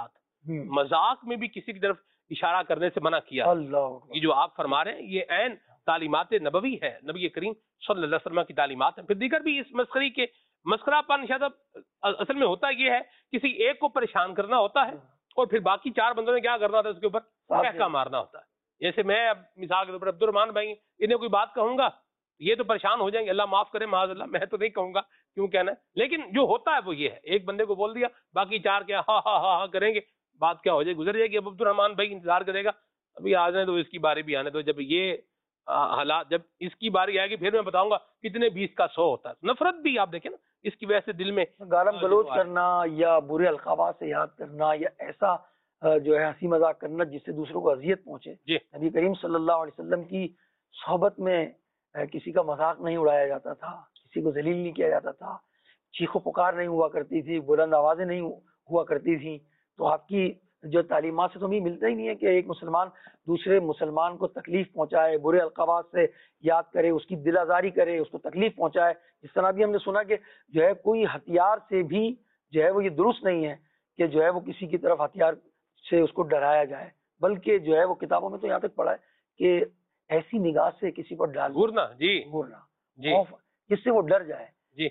مذاق میں بھی کسی کی طرف اشارہ کرنے سے منع کیا. اللہ یہ جو آپ فرما رہے ہیں یہ عین تعلیمات نبوی ہے, نبی کریم صلی اللہ علیہ وسلم کی تعلیمات ہیں. پھر دیگر بھی اس مسخری کے مسخرہ پن شاید اصل میں ہوتا یہ ہے کسی ایک کو پریشان کرنا ہوتا ہے اور پھر باقی چار بندوں نے کیا کرنا ہوتا ہے اس کے اوپر کہکا مارنا ہوتا ہے. جیسے میں اب مثال کے طور پر عبد الرحمان بھائی انہیں کوئی بات کہوں گا یہ تو پریشان ہو جائیں گے, اللہ معاف کرے معاذ اللہ, میں تو نہیں کہوں گا کیوں کہنا ہے, لیکن جو ہوتا ہے وہ یہ ہے ایک بندے کو بول دیا باقی چار کیا ہاں ہاں ہاں ہاں کریں گے, بات کیا ہو جائے گزر جائے گی. اب عبد الرحمان بھائی انتظار کرے گا ابھی آ جائیں تو اس کی باری بھی آنے دو, جب یہ حالات جب اس کی باری آئے گی پھر میں بتاؤں گا کتنے 20 کا 100 ہوتا ہے. نفرت بھی آپ دیکھیں نا اس کی وجہ سے دل میں گالم گلوچ کرنا یا برے القابات سے یاد کرنا یا ایسا جو ہے ہنسی مذاق کرنا جس سے دوسروں کو اذیت پہنچے. جی نبی کریم صلی اللہ علیہ وسلم کی صحبت میں کسی کا مذاق نہیں اڑایا جاتا تھا, کسی کو ذلیل نہیں کیا جاتا تھا, چیخ و پکار نہیں ہوا کرتی تھی, بلند آوازیں نہیں ہوا کرتی تھیں. تو آپ کی جو تعلیمات سے تو ہمیں ملتا ہی نہیں ہے کہ ایک مسلمان دوسرے مسلمان کو تکلیف پہنچائے, برے القابات سے یاد کرے, اس کی دل آزاری کرے, اس کو تکلیف پہنچائے. اس طرح بھی ہم نے سنا کہ جو ہے کوئی ہتھیار سے بھی جو ہے وہ یہ درست نہیں ہے کہ جو ہے وہ کسی کی طرف ہتھیار سے اس کو ڈرایا جائے, بلکہ جو ہے وہ کتابوں میں تو یہاں تک پڑھا ہے کہ ایسی نگاہ سے کسی پر ڈال گھورنا جی خوف جس سے وہ ڈر جائے. جی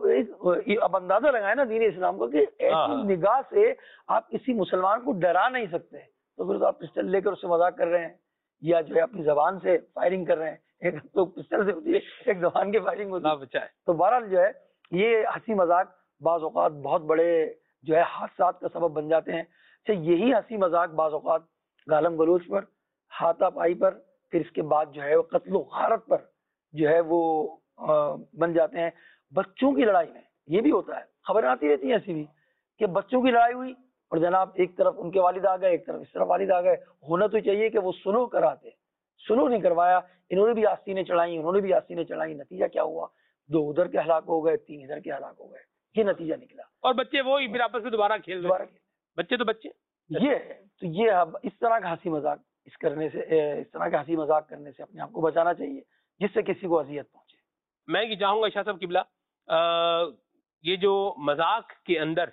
اب اندازہ لگائے نا دین اسلام کو کہ ایسی نگاہ سے آپ کسی مسلمان کو ڈرا نہیں سکتے, تو پھر تو آپ پسٹل لے کر اس سے مذاق کر رہے ہیں یا جو ہے اپنی زبان سے فائرنگ کر رہے ہیں. ایک تو پسٹل سے ہوتی ہے, ایک زبان کی فائرنگ ہوتی ہے. تو بہرحال جو ہے یہ ہنسی مذاق بعض اوقات بہت بڑے جو ہے حادثات کا سبب بن جاتے ہیں. اچھا یہی ہنسی مذاق بعض اوقات گالم گلوچ پر, ہاتھا پائی پر, پھر اس کے بعد جو ہے وہ قتل و غارت پر جو ہے وہ بن جاتے ہیں. بچوں کی لڑائی میں یہ بھی ہوتا ہے, خبریں آتی رہتی ہیں ایسی بھی کہ بچوں کی لڑائی ہوئی اور جناب ایک طرف ان کے والد آ گئے, ایک طرف اس طرف والد آ گئے. ہونا تو چاہیے کہ وہ سلو کراتے, سلو نہیں کروایا, انہوں نے بھی آستینیں چڑھائیں, انہوں نے بھی آستینیں چڑھائیں. نتیجہ کیا ہوا, 2 ادھر کے ہلاک ہو گئے, 3 ادھر کے ہلاک ہو گئے. یہ نتیجہ نکلا. اور بچے وہی پھر آپس میں دوبارہ کھیل بچے تو بچے یہ ہے. تو یہ اب اس طرح کا ہنسی مذاق اس طرح کے ہنسی مذاق کرنے سے اپنے آپ کو بچانا چاہیے جس سے کسی کو اذیت پہنچے. میں یہ چاہوں گا شاہ صاحب قبلہ یہ جو مذاق کے اندر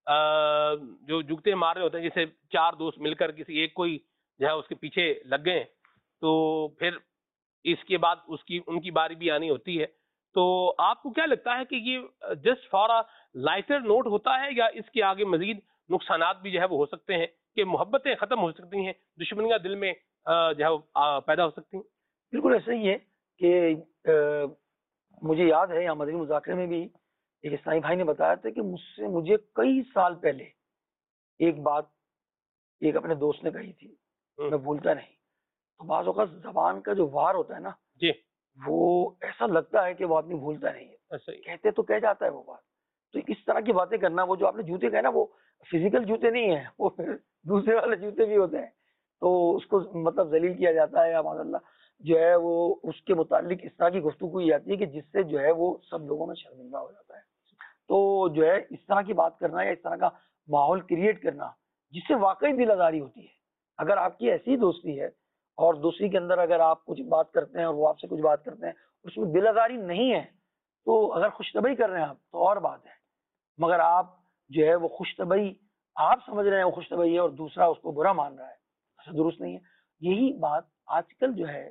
جو جگتے مار رہے ہوتے ہیں, جیسے 4 دوست مل کر کسی ایک کوئی جو ہے اس کے پیچھے لگ گئے تو پھر اس کے بعد ان کی باری بھی آنی ہوتی ہے, تو آپ کو کیا لگتا ہے کہ یہ جسٹ فار لائٹر نوٹ ہوتا ہے یا اس کے آگے مزید نقصانات بھی جو ہے وہ ہو سکتے ہیں کہ محبتیں ختم ہو سکتی ہیں, دشمنیاں دل میں جو ہے پیدا ہو سکتی ہیں؟ بالکل ایسا ہی ہے کہ مجھے یاد ہے یہاں مدنی مذاکرے میں بھی ایک اسلامی بھائی نے بتایا تھا کہ مجھے کئی سال پہلے ایک بات ایک اپنے دوست نے کہی تھی, میں بھولتا نہیں. تو بعض اوقات زبان کا جو وار ہوتا ہے نا جی وہ ایسا لگتا ہے کہ وہ آدمی بھولتا نہیں ہے, کہتے تو کہہ جاتا ہے وہ بات. تو اس طرح کی باتیں کرنا, وہ جو آپ نے جوتے کہے نا وہ فزیکل جوتے نہیں ہیں, وہ پھر دوسرے والے جوتے بھی ہوتے ہیں. تو اس کو مطلب ذلیل کیا جاتا ہے یا معاذ اللہ جو ہے وہ اس کے متعلق اس طرح کی گفتگو کی جاتی ہے کہ جس سے جو ہے وہ سب لوگوں میں شرمندہ ہو جاتا ہے. تو جو ہے اس طرح کی بات کرنا یا اس طرح کا ماحول کریٹ کرنا جس سے واقعی دل آزاری ہوتی ہے. اگر آپ کی ایسی دوستی ہے اور دوسری کے اندر اگر آپ کچھ بات کرتے ہیں اور وہ آپ سے کچھ بات کرتے ہیں اس میں دل آزاری نہیں ہے, تو اگر خوش طبعی کر رہے ہیں آپ تو اور بات ہے. مگر آپ جو ہے وہ خوش طبعی آپ سمجھ رہے ہیں وہ خوش طبعی ہے اور دوسرا اس کو برا مان رہا ہے, ایسا درست نہیں ہے. یہی بات آج کل جو ہے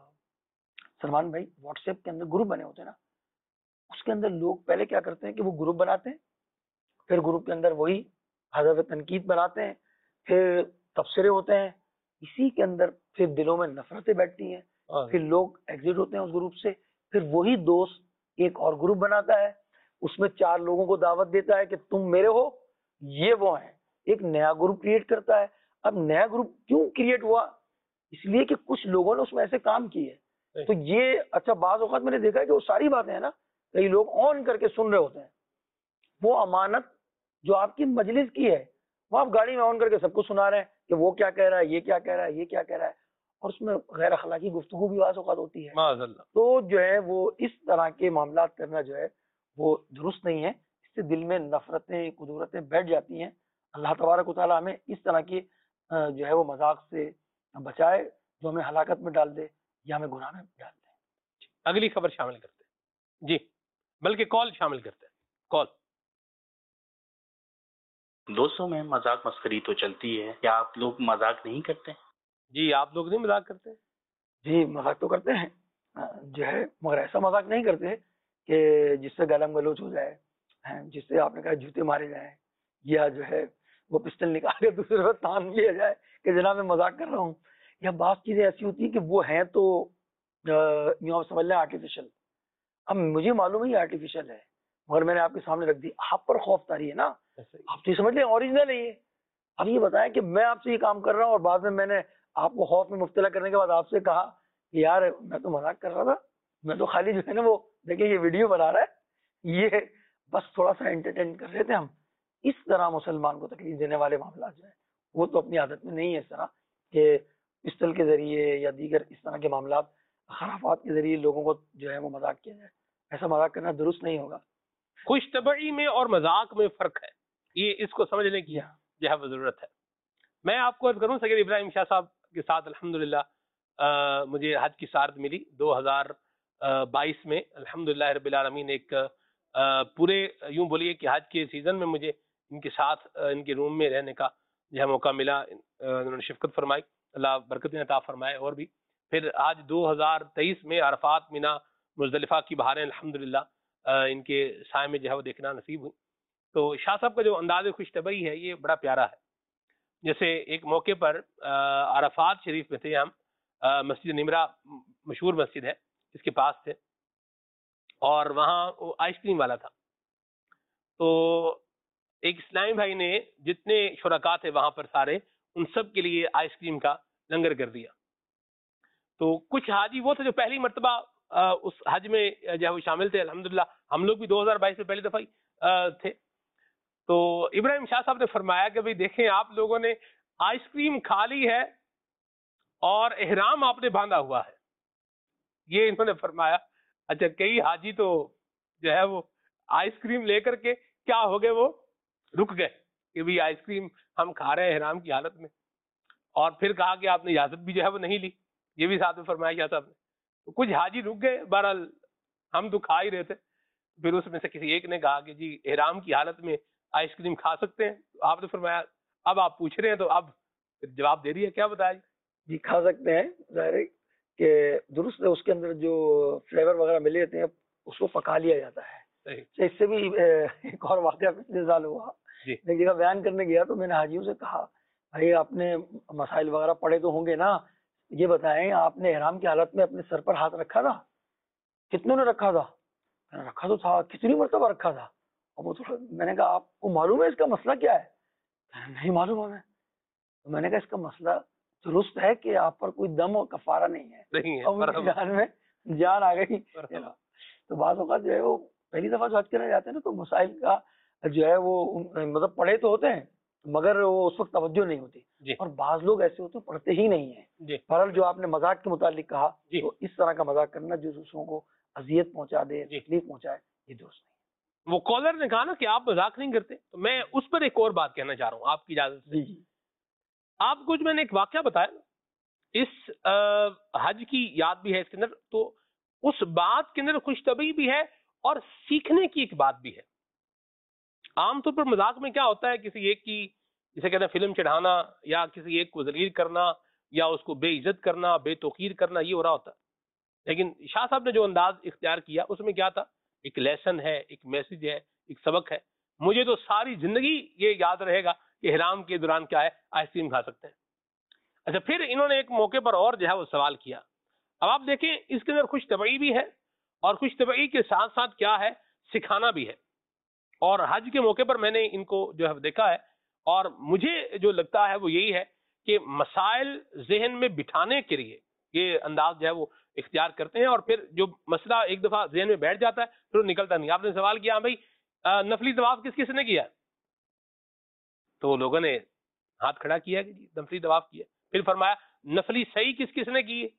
سلمان بھائی واٹس ایپ کے اندر گروپ بنے ہوتے ہیں نا, اس کے اندر لوگ پہلے کیا کرتے ہیں کہ وہ گروپ بناتے ہیں, پھر گروپ کے اندر وہی حذف تنقید بناتے ہیں, پھر تبصرے ہوتے ہیں, اسی کے اندر پھر دلوں میں نفرتیں بیٹھتی ہیں, پھر لوگ ایگزٹ ہوتے ہیں اس گروپ سے, پھر وہی دوست ایک اور گروپ بناتا ہے, اس میں 4 لوگوں کو دعوت دیتا ہے کہ تم میرے ہو, یہ وہ ہیں, ایک نیا گروپ کریٹ کرتا ہے. اب نیا گروپ کیوں کریٹ ہوا, اس لیے کہ کچھ لوگوں نے اس میں ایسے کام کیے. تو یہ اچھا بعض اوقات میں نے دیکھا ہے کہ وہ ساری باتیں ہیں نا کئی لوگ آن کر کے سن رہے ہوتے ہیں, وہ امانت جو آپ کی مجلس کی ہے وہ آپ گاڑی میں آن کر کے سب کو سنا رہے ہیں کہ وہ کیا کہہ رہا ہے, یہ کیا کہہ رہا ہے, یہ کیا کہہ رہا ہے, اور اس میں غیر اخلاقی گفتگو بھی بعض اوقات ہوتی ہے. تو جو ہے وہ اس طرح کے معاملات کرنا جو ہے وہ درست نہیں ہے, اس سے دل میں نفرتیں قدورتیں بیٹھ جاتی ہیں. اللہ تبارک و تعالیٰ ہمیں اس طرح کی جو ہے وہ مذاق سے بچائے جو ہمیں ہلاکت میں ڈال دے یا ہمیں گناہ میں ڈال دے. اگلی خبر شامل کرتے ہیں جی, بلکہ کال شامل کرتے ہیں. کال دوستوں میں مذاق مسخری تو چلتی ہے، کیا آپ لوگ مذاق نہیں کرتے؟ جی آپ لوگ نہیں مذاق کرتے؟ جی مذاق تو کرتے ہیں جو ہے، مگر ایسا مذاق نہیں کرتے کہ جس سے گالم گلوچ ہو جائے، جس سے آپ نے کہا جوتے مارے جائیں، یا جو ہے وہ پسٹل نکال کے دوسرے پہ تان لیا جائے کہ جناب میں مذاق کر رہا ہوں. یا بعض چیزیں ایسی ہوتی ہیں کہ وہ ہیں تو یوں آپ سمجھ لیں آرٹیفیشل. اب مجھے معلوم ہے یہ آرٹیفیشل ہے، مگر میں نے آپ کے سامنے رکھ دی. آپ پر خوف طاری ہے نا، آپ تو یہ سمجھ لیں اوریجنل ہے یہ. اب یہ بتائیں کہ میں آپ سے یہ کام کر رہا ہوں اور بعد میں نے آپ کو خوف میں مبتلا کرنے کے بعد آپ سے کہا کہ یار میں تو مذاق کر رہا تھا، میں تو خالی جو ہے نا وہ دیکھیں یہ ویڈیو بنا رہا ہے، یہ بس تھوڑا سا انٹرٹین کر رہے تھے ہم. اس طرح مسلمان کو تکلیف دینے والے معاملات جو ہیں وہ تو اپنی عادت میں نہیں ہے اس طرح کہ پسٹل کے ذریعے یا دیگر اس طرح کے معاملات خرافات کے ذریعے لوگوں کو جو ہے وہ مذاق کیا جائے. ایسا مذاق کرنا درست نہیں ہوگا. خوش طبعی میں اور مذاق میں فرق ہے، یہ اس کو سمجھنے کی جو ہے وہ ضرورت ہے. میں آپ کو عرض کروں سید ابراہیم شاہ صاحب کے ساتھ الحمدللہ مجھے حج کی سعادت ملی 2022 میں الحمدللہ رب العالمین. ایک پورے یوں بولیے کہ حج کے سیزن میں مجھے ان کے ساتھ ان کے روم میں رہنے کا جو ہے موقع ملا. انہوں نے شفقت فرمائی، اللہ برکتیں عطا فرمائے. اور بھی پھر آج 2023 میں عرفات، مینا، مزدلفہ کی بہاریں الحمدللہ ان کے سائے میں جو ہے وہ دیکھنا نصیب ہوئی. تو شاہ صاحب کا جو انداز خوش طبعی ہے یہ بڑا پیارا ہے. جیسے ایک موقع پر عرفات شریف میں تھے ہم، مسجد نمرہ مشہور مسجد ہے اس کے پاس تھے، اور وہاں وہ آئس کریم والا تھا. تو ایک اسلامی بھائی نے جتنے شرکاء تھے وہاں پر سارے، ان سب کے لیے آئس کریم کا لنگر کر دیا. تو کچھ حاجی وہ تھے جو پہلی مرتبہ اس حج میں جو ہے وہ شامل تھے. الحمدللہ ہم لوگ بھی 2022 میں پہلی دفعہ ہی تھے. تو ابراہیم شاہ صاحب نے فرمایا کہ بھئی دیکھیں آپ لوگوں نے آئس کریم کھا لی ہے اور احرام آپ نے باندھا ہوا ہے. یہ انہوں نے فرمایا. اچھا کئی حاجی تو جو ہے وہ آئس کریم لے کر کے کیا ہو گئے، وہ رک گئے کہ بھئی آئس کریم ہم کھا رہے ہیں احرام کی حالت میں. اور پھر کہا کہ آپ نے اجازت بھی جو ہے وہ نہیں لی، یہ بھی ساتھ میں فرمایا شاہ صاحب نے. تو کچھ حاجی رک گئے، بہرحال ہم تو کھا ہی رہے تھے. پھر اس میں سے کسی ایک نے کہا کہ جی احرام کی حالت میں آئس کریم کھا سکتے ہیں؟ آپ نے فرمایا اب آپ پوچھ رہے ہیں تو اب جواب دے رہی ہے، کیا بتایا جی کھا سکتے ہیں. ظاہر ہے کہ درست ہے، اس کے اندر جو فلیور وغیرہ ملے ہوتے ہیں اس کو پکا لیا جاتا ہے. اس سے بھی ایک اور واقعہ پچھلے سال ہوا. ایک جگہ بیان کرنے گیا تو میں نے حاجیوں سے کہا بھائی آپ نے مسائل وغیرہ پڑھے تو ہوں گے نا، یہ بتائیں آپ نے احرام کی حالت میں اپنے سر پر ہاتھ رکھا تھا؟ کتنوں نے رکھا تھا؟ رکھا تو تھا. کتنی مرتبہ رکھا تھا؟ اور وہ تھوڑا میں نے کہا آپ کو معلوم ہے اس کا مسئلہ کیا ہے؟ نہیں معلوم ہمیں. تو میں نے کہا اس کا مسئلہ درست ہے کہ آپ پر کوئی دم اور کفارہ نہیں ہے، اور ان کی جان میں جان آ گئی. تو بعض اوقات جو ہے وہ پہلی دفعہ جو حج کرنے جاتے ہیں نا تو مسائل کا جو ہے وہ مطلب پڑھے تو ہوتے ہیں مگر وہ اس وقت توجہ نہیں ہوتی. اور بعض لوگ ایسے ہوتے ہیں پڑھتے ہی نہیں ہیں. بہرحال جو آپ نے مذاق کے متعلق کہا تو اس طرح کا مذاق کرنا جو دوسروں کو اذیت پہنچا دے، تکلیف پہنچائے، یہ درست نہیں. وہ کالر نے کہا نا کہ آپ مذاق نہیں کرتے، تو میں اس پر ایک اور بات کہنا چاہ رہا ہوں آپ کی اجازت سے. جی آپ کو جو میں نے ایک واقعہ بتایا اس حج کی یاد بھی ہے اس کے اندر، تو اس بات کے اندر خوش طبعی بھی ہے اور سیکھنے کی ایک بات بھی ہے. عام طور پر مذاق میں کیا ہوتا ہے، کسی ایک کی جسے کہتے ہیں فلم چڑھانا، یا کسی ایک کو ذلیل کرنا، یا اس کو بے عزت کرنا، بے توقیر کرنا، یہ ہو رہا ہوتا ہے. لیکن شاہ صاحب نے جو انداز اختیار کیا اس میں کیا تھا، ایک لیسن ہے، ایک میسج ہے، ایک سبق ہے. مجھے تو ساری زندگی یہ یاد رہے گا کہ احرام کے دوران کیا ہے، آئس کریم کھا سکتے ہیں. اچھا پھر انہوں نے ایک موقع پر اور جو ہے وہ سوال کیا. اب آپ دیکھیں اس کے اندر خوش طبعی بھی ہے، اور خوش طبعی کے ساتھ ساتھ کیا ہے، سکھانا بھی ہے. اور حج کے موقع پر میں نے ان کو جو ہے دیکھا ہے، اور مجھے جو لگتا ہے وہ یہی ہے کہ مسائل ذہن میں بٹھانے کے لیے یہ انداز جو ہے وہ اختیار کرتے ہیں، اور پھر جو مسئلہ ایک دفعہ ذہن میں بیٹھ جاتا ہے پھر وہ نکلتا نہیں. آپ نے سوال کیا بھائی نفلی طواف کس کس نے کیا، تو لوگوں نے ہاتھ کھڑا کیا کہ نفلی طواف کیا. پھر فرمایا نفلی سعی کس کس نے کی.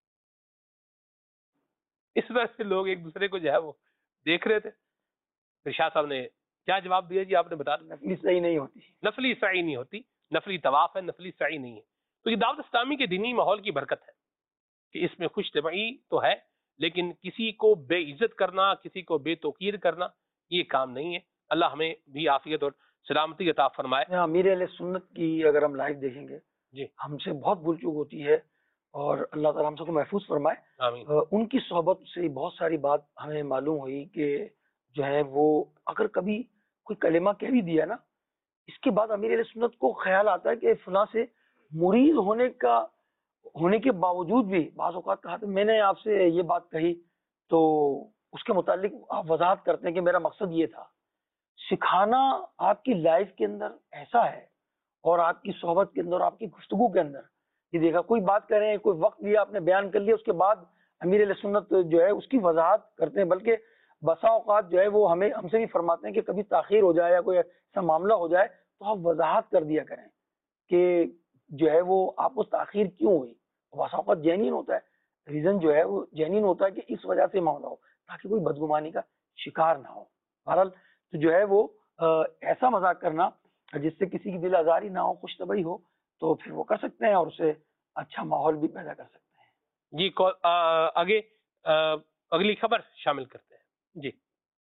اس طرح سے لوگ ایک دوسرے کو جو ہے وہ دیکھ رہے تھے. پھر شاہ صاحب نے کیا جواب دیا جی آپ نے بتا دیا. نفلی سعی نہیں ہوتی، نفلی سعی نہیں ہوتی، نفلی طواف ہے، نفلی سعی نہیں ہے. تو یہ دعوت اسلامی کے دینی ماحول کی برکت ہے کہ اس میں خوش طبعی تو ہے، لیکن کسی کو بے عزت کرنا، کسی کو بے توقیر کرنا، یہ کام نہیں ہے. اللہ ہمیں بھی عافیت اور سلامتی عطا فرمائے. امیر علیہ سنت کی اگر ہم لائف دیکھیں گے جی ہم سے بہت بھول چوک ہوتی ہے اور اللہ تعالیٰ ہم سب کو محفوظ فرمائے. آمین. ان کی صحبت سے بہت ساری بات ہمیں معلوم ہوئی کہ جو ہے وہ اگر کبھی کوئی کلمہ کہہ بھی دیا نا اس کے بعد امیر علیہ سنت کو خیال آتا ہے کہ فلاں سے مرید ہونے کے باوجود بھی بعض اوقات کہا تھا میں نے آپ سے یہ بات کہی تو اس کے متعلق آپ وضاحت کرتے ہیں کہ میرا مقصد یہ تھا. سکھانا آپ کی لائف کے اندر ایسا ہے اور آپ کی صحبت کے اندر آپ کی گفتگو کے اندر یہ دیکھا کوئی بات کریں کوئی وقت لیا آپ نے بیان کر لیا اس کے بعد امیر علیہ سنت جو ہے اس کی وضاحت کرتے ہیں بلکہ بسا اوقات جو ہے وہ ہم سے بھی فرماتے ہیں کہ کبھی تاخیر ہو جائے یا کوئی ایسا معاملہ ہو جائے تو آپ وضاحت کر دیا کریں کہ جو ہے وہ آپ کو تاخیر کیوں ہوئی. بسا اوقات جینین ہوتا ہے ریزن جو ہے وہ جینین ہوتا ہے کہ اس وجہ سے معاملہ ہو تاکہ کوئی بدگمانی کا شکار نہ ہو. بہرحال تو جو ہے وہ ایسا مذاق کرنا جس سے کسی کی دل آزاری نہ ہو خوش طبعی ہو تو پھر وہ کر سکتے ہیں اور اسے اچھا ماحول بھی پیدا کر سکتے ہیں. جی آگے اگلی خبر شامل کرتے ہیں. جی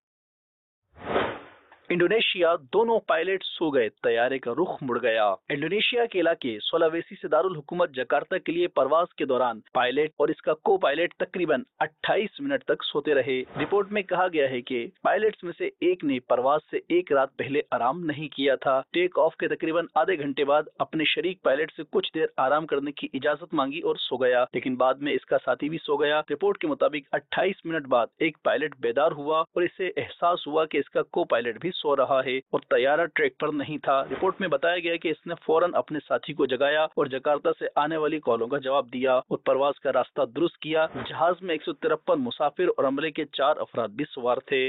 انڈونیشیا دونوں پائلٹ سو گئے طیارے کا رخ مڑ گیا. انڈونیشیا کے علاقے سولاویسی سے دارالحکومت جکارتا کے لیے پرواز کے دوران پائلٹ اور اس کا کو پائلٹ تقریباً 28 منٹ تک سوتے رہے. رپورٹ میں کہا گیا ہے کہ پائلٹس میں سے ایک نے پرواز سے ایک رات پہلے آرام نہیں کیا تھا. ٹیک آف کے تقریباً آدھے گھنٹے بعد اپنے شریک پائلٹ سے کچھ دیر آرام کرنے کی اجازت مانگی اور سو گیا لیکن بعد میں اس کا ساتھی بھی سو گیا. رپورٹ کے مطابق 28 منٹ بعد ایک پائلٹ بیدار ہوا اور اسے احساس ہوا کہ اس کا کو پائلٹ بھی سو رہا ہے اور طیارہ ٹریک پر نہیں تھا. رپورٹ میں بتایا گیا کہ اس نے فوراً اپنے ساتھی کو جگایا اور جکارتا سے آنے والی کالوں کا جواب دیا اور پرواز کا راستہ درست کیا. جہاز میں 153 مسافر اور عملے کے 4 افراد بھی سوار تھے.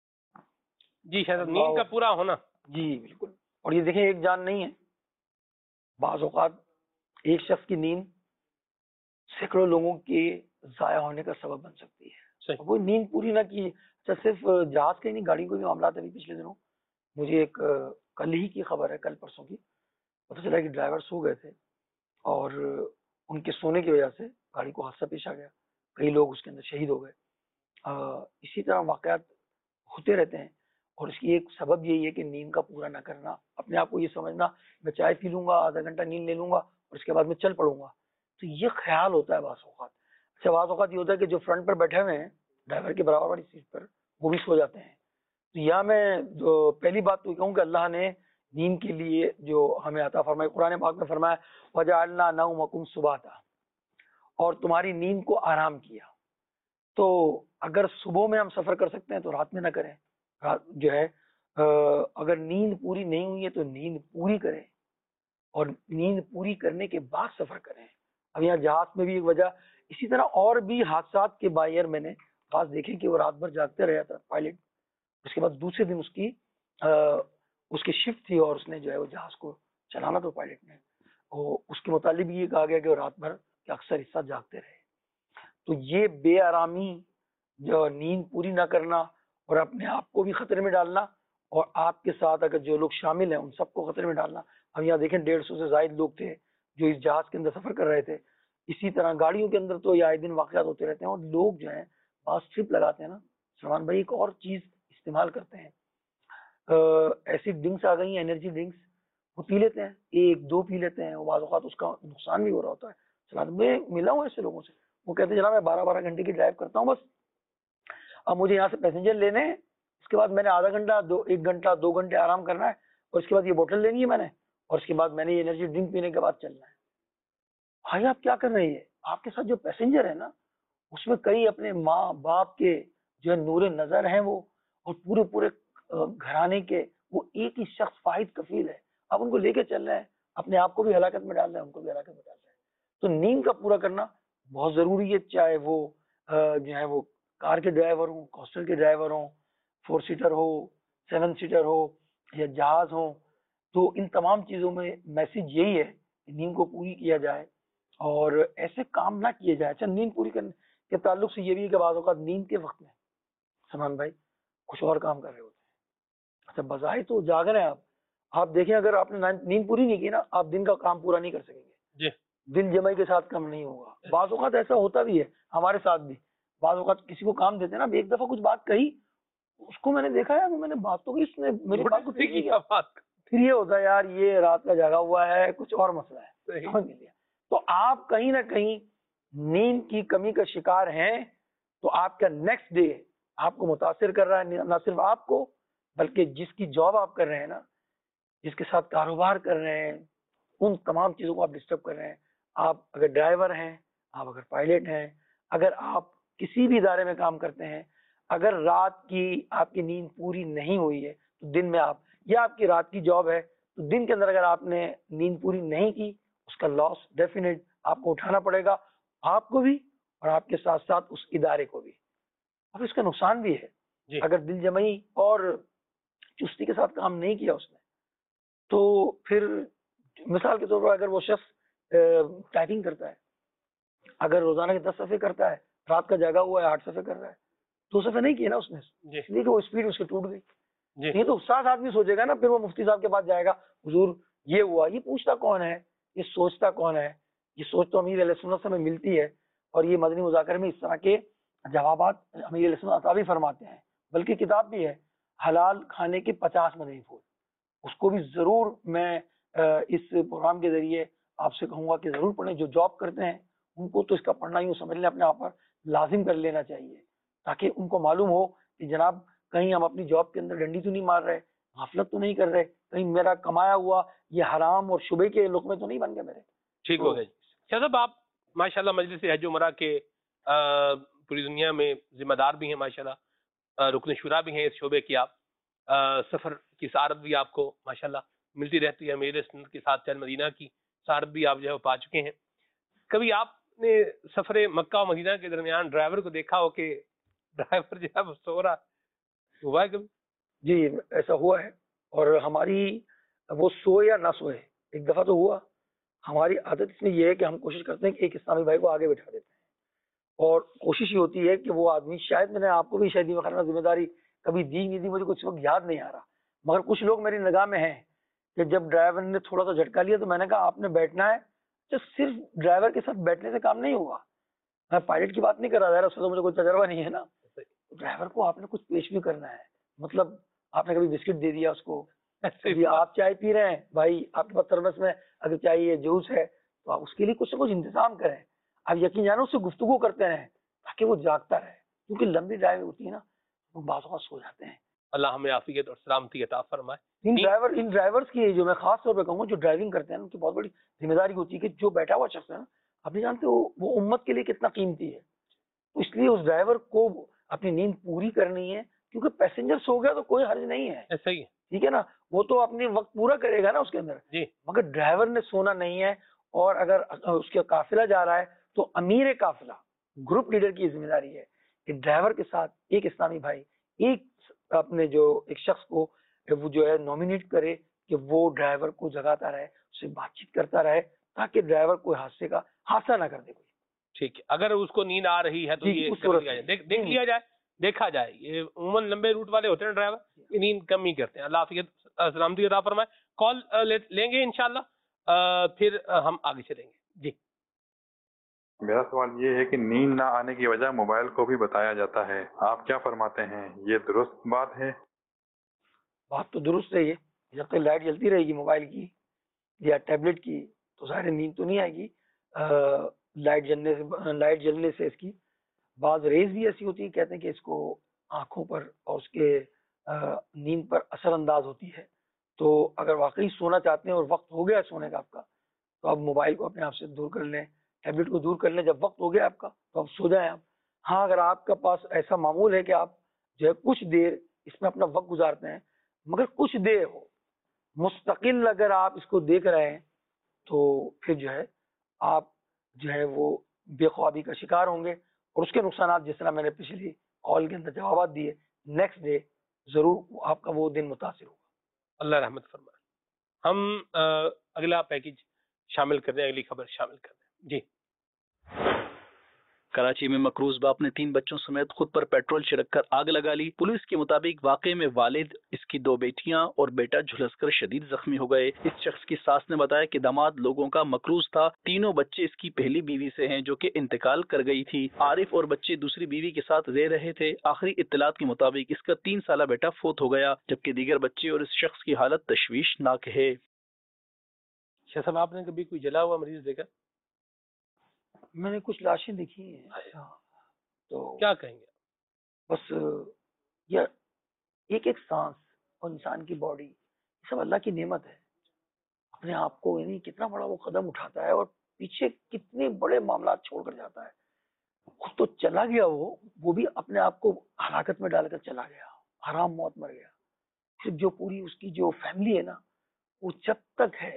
جی شاید نیند کا پورا ہونا. جی بالکل. اور یہ دیکھیں ایک جان نہیں ہے بعض اوقات ایک شخص کی نیند سینکڑوں لوگوں کے ضائع ہونے کا سبب بن سکتی ہے. وہ نیند پوری نہ کی اچھا صرف جہاز کے نہیں گاڑی کو بھی معاملات ابھی پچھلے دنوں مجھے ایک کل ہی کی خبر ہے کل پرسوں کی پتہ چلا کہ ڈرائیور سو گئے تھے اور ان کے سونے کی وجہ سے گاڑی کو حادثہ پیش آ گیا. کئی لوگ اس کے اندر شہید ہو گئے. اسی طرح واقعات ہوتے رہتے ہیں اور اس کی ایک سبب یہی ہے کہ نیند کا پورا نہ کرنا. اپنے آپ کو یہ سمجھنا میں چائے پی لوں گا آدھا گھنٹہ نیند لے لوں گا اور اس کے بعد میں چل پڑوں گا تو یہ خیال ہوتا ہے بعض اوقات. اچھا بعض اوقات یہ ہوتا ہے کہ جو فرنٹ پر بیٹھے ہوئے ہیں ڈرائیور کے برابر والی سیٹ پر وہ بھی سو جاتے ہیں. تو یہاں میں پہلی بات تو یہ کہوں کہ اللہ نے نیند کے لیے جو ہمیں عطا فرمایا قرآن پاک میں فرمایا وَجَعَلْنَا نَوْمَكُمْ سُبَاتًا اور تمہاری نیند کو آرام کیا. تو اگر صبح میں ہم سفر کر سکتے ہیں تو رات میں نہ کریں. رات جو ہے اگر نیند پوری نہیں ہوئی ہے تو نیند پوری کریں اور نیند پوری کرنے کے بعد سفر کریں. اب یہاں جہاز میں بھی ایک وجہ اسی طرح اور بھی حادثات کے باعث میں نے خاص دیکھے کہ وہ رات بھر جاگتے رہا تھا پائلٹ. اس کے بعد دوسرے دن اس کی شفٹ تھی اور اس نے جو ہے وہ جہاز کو چلانا تو پائلٹ نے اس کے متعلق یہ کہا گیا کہ وہ رات بھر کے اکثر حصہ جاگتے رہے. تو یہ بے آرامی جو نیند پوری نہ کرنا اور اپنے آپ کو بھی خطرے میں ڈالنا اور آپ کے ساتھ اگر جو لوگ شامل ہیں ان سب کو خطرے میں ڈالنا. ہم یہاں دیکھیں 150 سے زائد لوگ تھے جو اس جہاز کے اندر سفر کر رہے تھے. اسی طرح گاڑیوں کے اندر تو یہ آئے دن واقعات ہوتے رہتے ہیں اور لوگ جو ہیں بعض ٹرپ لگاتے ہیں نا سلمان بھائی ایک اور چیز استعمال کرتے ہیں ایسی ڈرنکس آ گئی ہیں انرجی ڈرنکس وہ پی لیتے ہیں 1-2 پی لیتے ہیں. بعض اوقات اس کا نقصان بھی ہو رہا ہوتا ہے. سلمان میں ملا ہوں ایسے لوگوں سے وہ کہتے ہیں جناب میں 12 گھنٹے کی ڈرائیو کرتا ہوں بس اب مجھے یہاں سے پیسنجر لینے ہیں اس کے بعد میں نے آدھا گھنٹہ 1 گھنٹہ 2 گھنٹے آرام کرنا ہے اور اس کے بعد یہ بوتل لینی ہے میں نے اور اس کے بعد میں نے یہ انرجی ڈرنک پینے کے بعد چلنا ہے. بھائی آپ کیا کر رہے ہیں آپ کے ساتھ جو پیسنجر ہے نا اس میں کئی اپنے ماں باپ کے جو ہے نور نظر ہیں وہ اور پورے گھرانے کے وہ ایک ہی شخص واحد کفیل ہے. آپ ان کو لے کے چل رہے ہیں اپنے آپ کو بھی ہلاکت میں ڈال رہے ہیں ان کو بھی ہلاکت میں ڈال رہے ہیں. تو نیند کا پورا کرنا بہت ضروری ہے چاہے وہ جو ہے وہ کار کے ڈرائیور ہوں کوسٹل کے ڈرائیور ہوں 4 سیٹر ہو 7 سیٹر ہو یا جہاز ہو. تو ان تمام چیزوں میں میسج یہی ہے کہ نیند کو پوری کیا جائے اور ایسے کام نہ کیے جائے. اچھا نیند پوری کرنے کے تعلق سے یہ بھی ہے کہ بعض اوقات نیند کے وقت میں سلمان بھائی کچھ اور کام کر رہے ہوتے ہیں. اچھا بظاہر تو جاگ رہے ہیں آپ دیکھیں اگر آپ نے نیند پوری نہیں کی نا آپ دن کا کام پورا نہیں کر سکیں گے. دل جمعی کے ساتھ کم نہیں ہوگا. بعض اوقات ایسا ہوتا بھی ہے ہمارے ساتھ بھی. بعض اوقات کسی کو کام دیتے ہیں نا ایک دفعہ کچھ بات کہی اس کو میں نے دیکھا ہے میں نے بات تو کی اس نے میری بات کو پھر یہ ہوتا ہے یار یہ رات کا جاگا ہوا ہے، کچھ اور مسئلہ ہے، سمجھ لیا. تو آپ کہیں نہ کہیں نیند کی کمی کا شکار ہیں، تو آپ کا نیکسٹ ڈے آپ کو متاثر کر رہا ہے، نہ صرف آپ کو بلکہ جس کی جاب آپ کر رہے ہیں نا، جس کے ساتھ کاروبار کر رہے ہیں، ان تمام چیزوں کو آپ ڈسٹرب کر رہے ہیں. آپ اگر ڈرائیور ہیں، آپ اگر پائلٹ ہیں، اگر آپ کسی بھی ادارے میں کام کرتے ہیں، اگر رات کی آپ کی نیند پوری نہیں ہوئی ہے تو دن میں آپ، یا آپ کی رات کی جاب ہے تو دن کے اندر اگر آپ نے نیند پوری نہیں کی، اس کا لاس ڈیفینیٹ آپ کو اٹھانا پڑے گا، آپ کو بھی اور آپ کے ساتھ ساتھ اس ادارے کو بھی. اب اس کا نقصان بھی ہے. جی اگر دل جمعی اور چستی کے ساتھ کام نہیں کیا اس نے، تو پھر مثال کے طور پر اگر وہ شخص ٹائپنگ کرتا ہے، اگر روزانہ کے 10 صفحے کرتا ہے، رات کا جاگا ہوا ہے 8 صفحے کر رہا ہے، 2 صفحے نہیں کیے نا اس نے، جی اس لیے کہ وہ اسپیڈ اس کی ٹوٹ گئی. جی یہ تو ساتھ آدمی سوچے گا نا، پھر وہ مفتی صاحب کے پاس جائے گا، حضور یہ ہوا. یہ پوچھتا کون ہے، یہ سوچتا کون ہے؟ یہ سوچ تو امیر علیہ سنت سے ہمیں ملتی ہے، اور یہ مدنی مذاکرے میں اس طرح کے جوابات امیر علیہ سنت عطا بھی فرماتے ہیں. بلکہ کتاب بھی ہے حلال کھانے کے 50 مدنی پھول، اس کو بھی ضرور میں اس پروگرام کے ذریعے آپ سے کہوں گا کہ ضرور پڑھیں. جو جاب کرتے ہیں ان کو تو اس کا پڑھنا یوں سمجھ لیں اپنے آپ پر لازم کر لینا چاہیے، تاکہ ان کو معلوم ہو کہ جناب کہیں ہم اپنی جاب کے اندر ڈنڈی تو نہیں مار رہے، غفلت تو نہیں کر رہے، کہیں میرا کمایا ہوا یہ حرام اور شبے کے لقمے تو نہیں بن گئے میرے. ٹھیک ہو گیا جی. شاہ صاحب آپ ماشاءاللہ مجلس حج عمرہ کے پوری دنیا میں ذمہ دار بھی ہیں ماشاءاللہ، رکن شورا بھی ہیں اس شعبے کی آپ، سفر کی سعادت بھی آپ کو ماشاءاللہ ملتی رہتی ہے. میرے سنت کے ساتھ چل مدینہ کی سعادت بھی آپ جو ہے وہ پا چکے ہیں. کبھی آپ نے سفر مکہ و مدینہ کے درمیان ڈرائیور کو دیکھا ہو کہ ڈرائیور جو ہے وہ سو رہا ہوا ہے کبھی؟ جی ایسا ہوا ہے، اور ہماری وہ سوئے یا نہ سوئے ایک دفعہ تو ہوا. ہماری عادت اس میں یہ ہے کہ ہم کوشش کرتے ہیں کہ ایک اسلامی بھائی کو آگے بٹھا دیتے ہیں، اور کوشش یہ ہوتی ہے کہ وہ آدمی، شاید میں نے آپ کو بھی شاید یہ ذمہ داری کبھی دی نہیں دی، مجھے کچھ وقت یاد نہیں آ رہا، مگر کچھ لوگ میری نگاہ میں ہیں کہ جب ڈرائیور نے تھوڑا سا جھٹکا لیا تو میں نے کہا آپ نے بیٹھنا ہے. تو صرف ڈرائیور کے ساتھ بیٹھنے سے کام نہیں ہوگا. میں پائلٹ کی بات نہیں کر رہا تھا، اس میں تو مجھے کوئی تجربہ نہیں ہے نا. ڈرائیور کو آپ نے کچھ پیش بھی کرنا ہے. مطلب آپ نے کبھی بسکٹ دے دیا اس کو، کبھی آپ چائے پی رہے ہیں بھائی، آپ کے پاس ترمس میں اگر چائے جوس ہے تو آپ اس کے لیے کچھ نہ کچھ انتظام کریں. آپ یقین جانو اس سے گفتگو کرتے رہیں تاکہ وہ جاگتا رہے، کیونکہ لمبی ڈرائیو ہوتی ہے نا، وہ بعض اوقات سو جاتے ہیں. اللہ ہمیں عافیت اور سلامتی عطا فرمائے. ان ڈرائیورز کی جو میں خاص طور پہ کہوں گا، جو ڈرائیونگ کرتے ہیں ان کی بہت بڑی ذمہ داری ہوتی ہے کہ جو بیٹھا ہوا شخص ہے نا، آپ نہیں جانتے وہ امت کے لیے کتنا قیمتی ہے. تو اس لیے اس ڈرائیور کو اپنی نیند پوری کرنی ہے، کیونکہ پیسنجر سو گیا تو کوئی حرج نہیں ہے، صحیح ہے. ٹھیک ہے نا، وہ تو اپنی وقت پورا کرے گا نا اس کے اندر. جی مگر ڈرائیور نے سونا نہیں ہے. اور اگر اس کا قافلہ جا رہا ہے تو امیر قافلہ گروپ لیڈر کی ذمہ داری ہے کہ ڈرائیور کے ساتھ ایک اسلامی بھائی، ایک اپنے جو ایک شخص کو وہ جو ہے نامینیٹ کرے کہ وہ ڈرائیور کو جگاتا رہے، اس سے بات چیت کرتا رہے، تاکہ ڈرائیور کوئی حادثہ نہ کر دے. کوئی ٹھیک ہے، اگر اس کو نیند آ رہی ہے تو یہ دیکھ لیا جائے، دیکھا جائے. یہ عموماً لمبے روٹ والے ہوتے ہیں ڈرائیور، یہ نیند کم ہی کرتے ہیں. اللہ حافظ سلامتی عطا فرمائے. کال لیں گے انشاءاللہ، پھر ہم آگے چلیں گے. جی میرا سوال یہ ہے کہ نیند نہ آنے کی وجہ موبائل کو بھی بتایا جاتا ہے، آپ کیا فرماتے ہیں؟ یہ درست بات ہے؟ بات تو درست ہے. یہ جب تک لائٹ جلتی رہے گی موبائل کی یا ٹیبلٹ کی تو ظاہر نیند تو نہیں آئے گی. لائٹ جلنے سے اس کی بعض ریز بھی ایسی ہوتی ہے، کہتے ہیں کہ اس کو آنکھوں پر اور اس کے نیند پر اثر انداز ہوتی ہے. تو اگر واقعی سونا چاہتے ہیں اور وقت ہو گیا سونے کا آپ کا، تو آپ موبائل کو اپنے آپ سے دور کر لیں، ٹیبلٹ کو دور کر لیں. جب وقت ہو گیا آپ کا تو آپ سو جائیں آپ. ہاں اگر آپ کا پاس ایسا معمول ہے کہ آپ جو ہے کچھ دیر اس میں اپنا وقت گزارتے ہیں، مگر کچھ دیر ہو مستقل اگر آپ اس کو دیکھ رہے ہیں، تو پھر جو ہے آپ جو ہے وہ بے خوابی کا شکار ہوں گے، اور اس کے نقصانات جس طرح میں نے پچھلی کال کے اندر جوابات دیے، نیکسٹ ڈے ضرور آپ کا وہ دن متاثر ہوگا. اللہ رحمت فرمائے. ہم اگلا پیکج شامل کر دیں، اگلی خبر شامل کر دیں. جی کراچی میں مقروض باپ نے 3 بچوں سمیت خود پر پیٹرول چھڑک کر آگ لگا لی۔ پولیس کے مطابق واقعے میں والد، اس کی 2 بیٹیاں اور بیٹا جھلس کر شدید زخمی ہو گئے۔ اس شخص کی ساس نے بتایا کہ داماد لوگوں کا مقروض تھا۔ تینوں بچے اس کی پہلی بیوی سے ہیں جو کہ انتقال کر گئی تھی۔ عارف اور بچے دوسری بیوی کے ساتھ رہ رہے تھے۔ آخری اطلاعات کے مطابق اس کا 3 سالہ بیٹا فوت ہو گیا، جبکہ دیگر بچے اور اس شخص کی حالت تشویشناک ہے۔ شاہ صاحب آپ نے کبھی کوئی جلا ہوا مریض دیکھا؟ میں نے کچھ لاشیں دیکھی ہیں، تو کیا کہیں گے؟ بس یہ ایک سانس اور انسان کی باڈی یہ سب اللہ کی نعمت ہے۔ اپنے آپ کو یعنی کتنا بڑا وہ قدم اٹھاتا ہے اور پیچھے کتنے بڑے معاملات چھوڑ کر جاتا ہے۔ خود تو چلا گیا وہ بھی اپنے آپ کو ہلاکت میں ڈال کر چلا گیا، حرام موت مر گیا۔ پھر جو پوری اس کی جو فیملی ہے نا، وہ جب تک ہے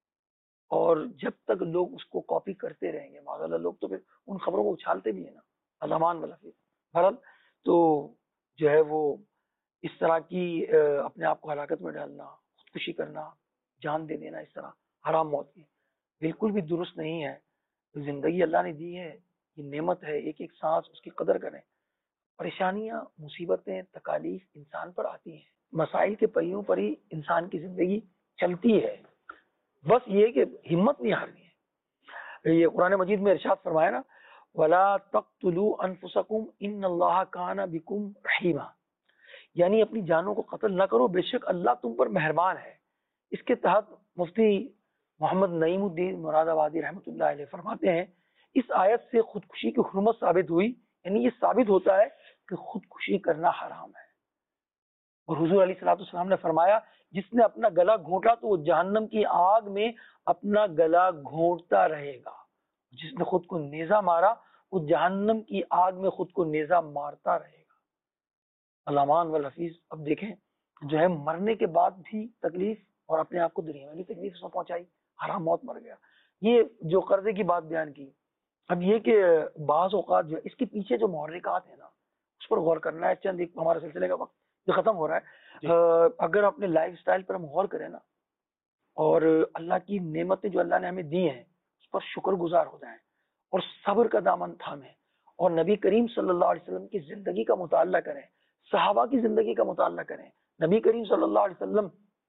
اور جب تک لوگ اس کو کاپی کرتے رہیں گے، معاذ اللہ، لوگ تو پھر ان خبروں کو اچھالتے بھی ہیں نا، علامان والا پھر بہرحال تو جو ہے وہ اس طرح کی اپنے آپ کو ہلاکت میں ڈالنا، خودکشی کرنا، جان دے دینا اس طرح حرام موت کی بالکل بھی درست نہیں ہے۔ زندگی اللہ نے دی ہے، یہ نعمت ہے، ایک سانس اس کی قدر کریں۔ پریشانیاں، مصیبتیں، تکالیف انسان پر آتی ہیں، مسائل کے پہیوں پر ہی انسان کی زندگی چلتی ہے، بس یہ کہ ہمت نہیں ہارنی ہے۔ یہ قرآن مجید میں ارشاد فرمایا نا، وَلَا تَقْتُلُوا أَنفُسَكُمْ إِنَّ اللَّهَ كَانَ بِكُمْ رَحِيمًا، یعنی اپنی جانوں کو قتل نہ کرو، بے شک اللہ تم پر مہربان ہے۔ اس کے تحت مفتی محمد نعیم الدین مراد آبادی رحمۃ اللہ علیہ فرماتے ہیں، اس آیت سے خودکشی کی حرمت ثابت ہوئی، یعنی یہ ثابت ہوتا ہے کہ خودکشی کرنا حرام ہے۔ اور حضور علیہ الصلوۃ والسلام نے فرمایا، جس نے اپنا گلا گھونٹا تو وہ جہنم کی آگ میں اپنا گلا گھونٹتا رہے گا، جس نے خود کو نیزہ مارا وہ جہنم کی آگ میں خود کو نیزہ مارتا رہے گا۔ علامان والحفیظ، اب دیکھیں جو ہے مرنے کے بعد بھی تکلیف اور اپنے آپ کو دنیا میں بھی تکلیف اس میں پہنچائی، حرام موت مر گیا۔ یہ جو قرضے کی بات بیان کی، اب یہ کہ بعض اوقات جو اس کے پیچھے جو محرکات ہیں نا، اس پر غور کرنا ہے۔ چند ایک ہمارے سلسلے کا وقت جو ختم ہو رہا ہے، اگر اپنے لائف سٹائل پر ہم غور کریں نا اور اللہ کی نعمتیں جو اللہ نے ہمیں دی ہیں اس پر شکر گزار ہو جائیں اور صبر کا دامن تھامیں اور نبی کریم صلی اللہ علیہ وسلم کی زندگی کا مطالعہ کریں، صحابہ کی زندگی کا مطالعہ کریں، نبی کریم صلی اللہ علیہ وسلم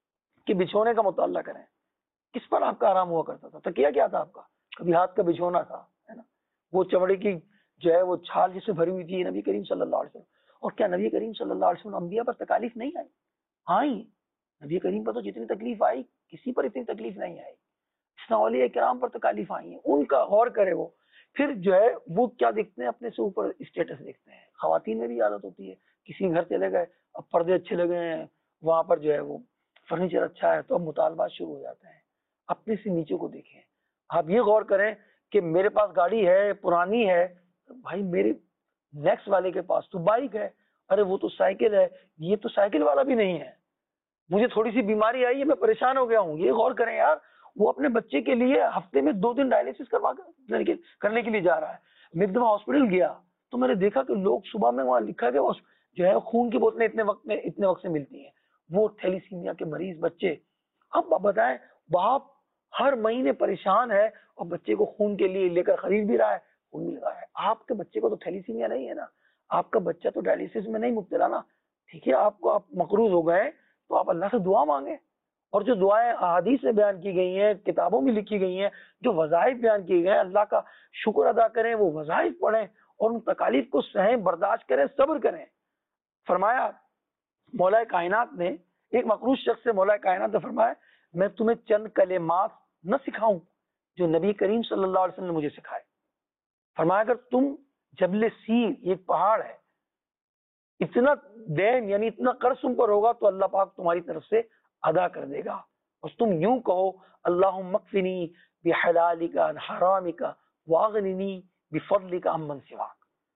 کے بچھونے کا مطالعہ کریں۔ کس پر آپ کا آرام ہوا کرتا تھا؟ تکیہ کیا تھا آپ کا؟ کبھی ہاتھ کا بچھونا تھا، ہے نا، وہ چمڑے کی جو ہے وہ چھال جس سے بھری ہوئی تھی نبی کریم صلی اللہ علیہ وسلم۔ اور کیا نبی کریم صلی اللہ علیہ وسلم انبیاء پر تکالیف نہیں آئی؟ آئی، نبی کریم پر تو جتنی تکلیف آئی کسی پر اتنی تکلیف نہیں آئی۔ اس اولیاء کرام پر تکالیف آئی ہیں، ان کا غور کرے وہ، پھر جو ہے وہ کیا دیکھتے ہیں، اپنے سے اوپر اسٹیٹس دیکھتے ہیں۔ خواتین میں بھی عادت ہوتی ہے، کسی گھر چلے گئے، اب پردے اچھے لگے ہیں، وہاں پر جو ہے وہ فرنیچر اچھا ہے تو اب مطالبات شروع ہو جاتے ہیں۔ اپنے سے نیچے کو دیکھیں، آپ یہ غور کریں کہ میرے پاس گاڑی ہے، پرانی ہے، بھائی میرے نیکسٹ والے کے پاس تو بائک ہے، ارے وہ تو سائیکل ہے، یہ تو سائیکل والا بھی نہیں ہے، مجھے تھوڑی سی بیماری آئی ہے، میں پریشان ہو گیا ہوں۔ یہ غور کریں یار، وہ اپنے بچے کے لیے ہفتے میں 2 دن ڈائلسس کرنے کے لیے جا رہا ہے۔ میں ایک دفعہ ہاسپٹل گیا تو میں نے دیکھا کہ لوگ صبح میں وہاں لکھا کہ جو ہے خون کی بوتلیں اتنے وقت سے ملتی ہیں، وہ تھیلیسیمیا کے مریض بچے۔ اب بتائیں، باپ ہر مہینے پریشان ہے اور بچے کو خون کے لیے لے کر خرید بھی رہا ہے، خون بھی لگا ہے۔ آپ کے بچے کو تو تھیلیسیمیا نہیں ہے نا، آپ کا بچہ تو ڈائلسس میں نہیں مبتلا نا، ٹھیک ہے، آپ مقروض ہو گئے تو آپ اللہ سے دعا مانگیں، اور جو دعائیں احادیث میں بیان کی گئی ہیں، کتابوں میں لکھی گئی ہیں، جو وظائف بیان کیے گئے ہیں، اللہ کا شکر ادا کریں، وہ وظائف پڑھیں اور ان تکالیف کو سہیں، برداشت کریں، صبر کریں۔ فرمایا مولا کائنات نے، ایک مقروض شخص سے مولا کائنات نے فرمایا، میں تمہیں چند کلمات نہ سکھاؤں جو نبی کریم صلی اللہ علیہ وسلم نے مجھے سکھائے۔ فرمایا اگر تم جبل سیر، یہ ایک پہاڑ ہے، اتنا دین یعنی اتنا قرض تم پر ہوگا تو اللہ پاک تمہاری طرف سے ادا کر دے گا، اور تم یوں کہو اللہم اکفنی بحلالک عن حرامک واغننی بفضلک عمن سواک،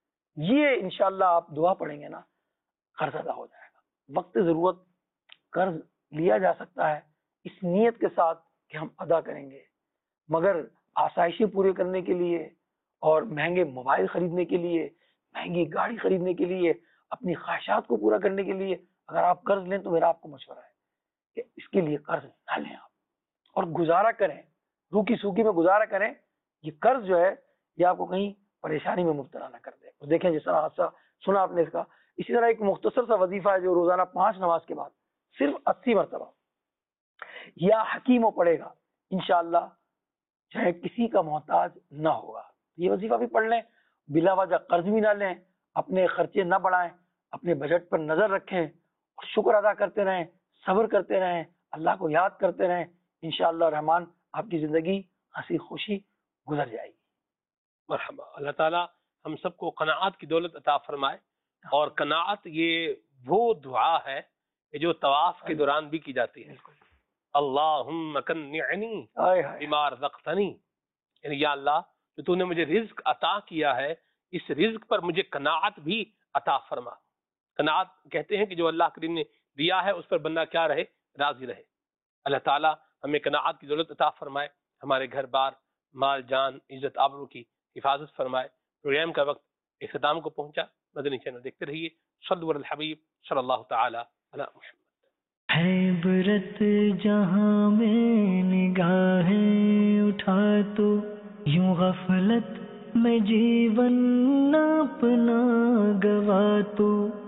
یہ انشاءاللہ آپ دعا پڑھیں گے نا، قرض ادا ہو جائے گا۔ وقت ضرورت قرض لیا جا سکتا ہے اس نیت کے ساتھ کہ ہم ادا کریں گے، مگر آسائشیں پورے کرنے کے لیے اور مہنگے موبائل خریدنے کے لیے، مہنگی گاڑی خریدنے کے لیے، اپنی خواہشات کو پورا کرنے کے لیے اگر آپ قرض لیں تو میرا آپ کو مشورہ ہے کہ اس کے لیے قرض نہ لیں آپ، اور گزارا کریں، روکی سوکی میں گزارا کریں۔ یہ قرض جو ہے یہ آپ کو کہیں پریشانی میں مبتلا نہ کر دے. اور دیکھیں جس طرح حادثہ سنا آپ نے اس کا، اسی طرح ایک مختصر سا وظیفہ ہے جو روزانہ 5 نماز کے بعد صرف 80 مرتبہ یا حکیموں پڑھے گا انشاءاللہ چاہے کسی کا محتاج نہ ہوگا. یہ وظیفہ بھی پڑھ لیں، بلا وجہ قرض بھی نہ لیں، اپنے خرچے نہ بڑھائیں، اپنے بجٹ پر نظر رکھیں اور شکر ادا کرتے رہیں، صبر کرتے رہیں، اللہ کو یاد کرتے رہیں. انشاءاللہ رحمان آپ کی زندگی ہنسی خوشی گزر جائے گی. مرحبا. اللہ تعالیٰ ہم سب کو قناعت کی دولت عطا فرمائے. اور قناعت یہ وہ دعا ہے کہ جو طواف کے دوران بھی کی جاتی ہے. اللہم کنعنی بما رزقتنی، یعنی یا اللہ جو تو نے مجھے رزق عطا کیا ہے اس رزق پر مجھے قناعت بھی عطا فرما. قناعت کہتے ہیں کہ جو اللہ کریم نے دیا ہے اس پر بندہ کیا رہے؟ راضی رہے. اللہ تعالیٰ ہمیں قناعت کی دولت عطا فرمائے، ہمارے گھر بار مال جان عزت آبرو کی حفاظت فرمائے. پروگرام کا وقت اختتام کو پہنچا. مدنی چینل دیکھتے رہیے. صلو علی الحبیب صلی اللہ تعالی علی محمد. ہے عبرت جہاں میں نگاہیں اٹھا تو یوں غفلت میں جیون اپنا گوا تو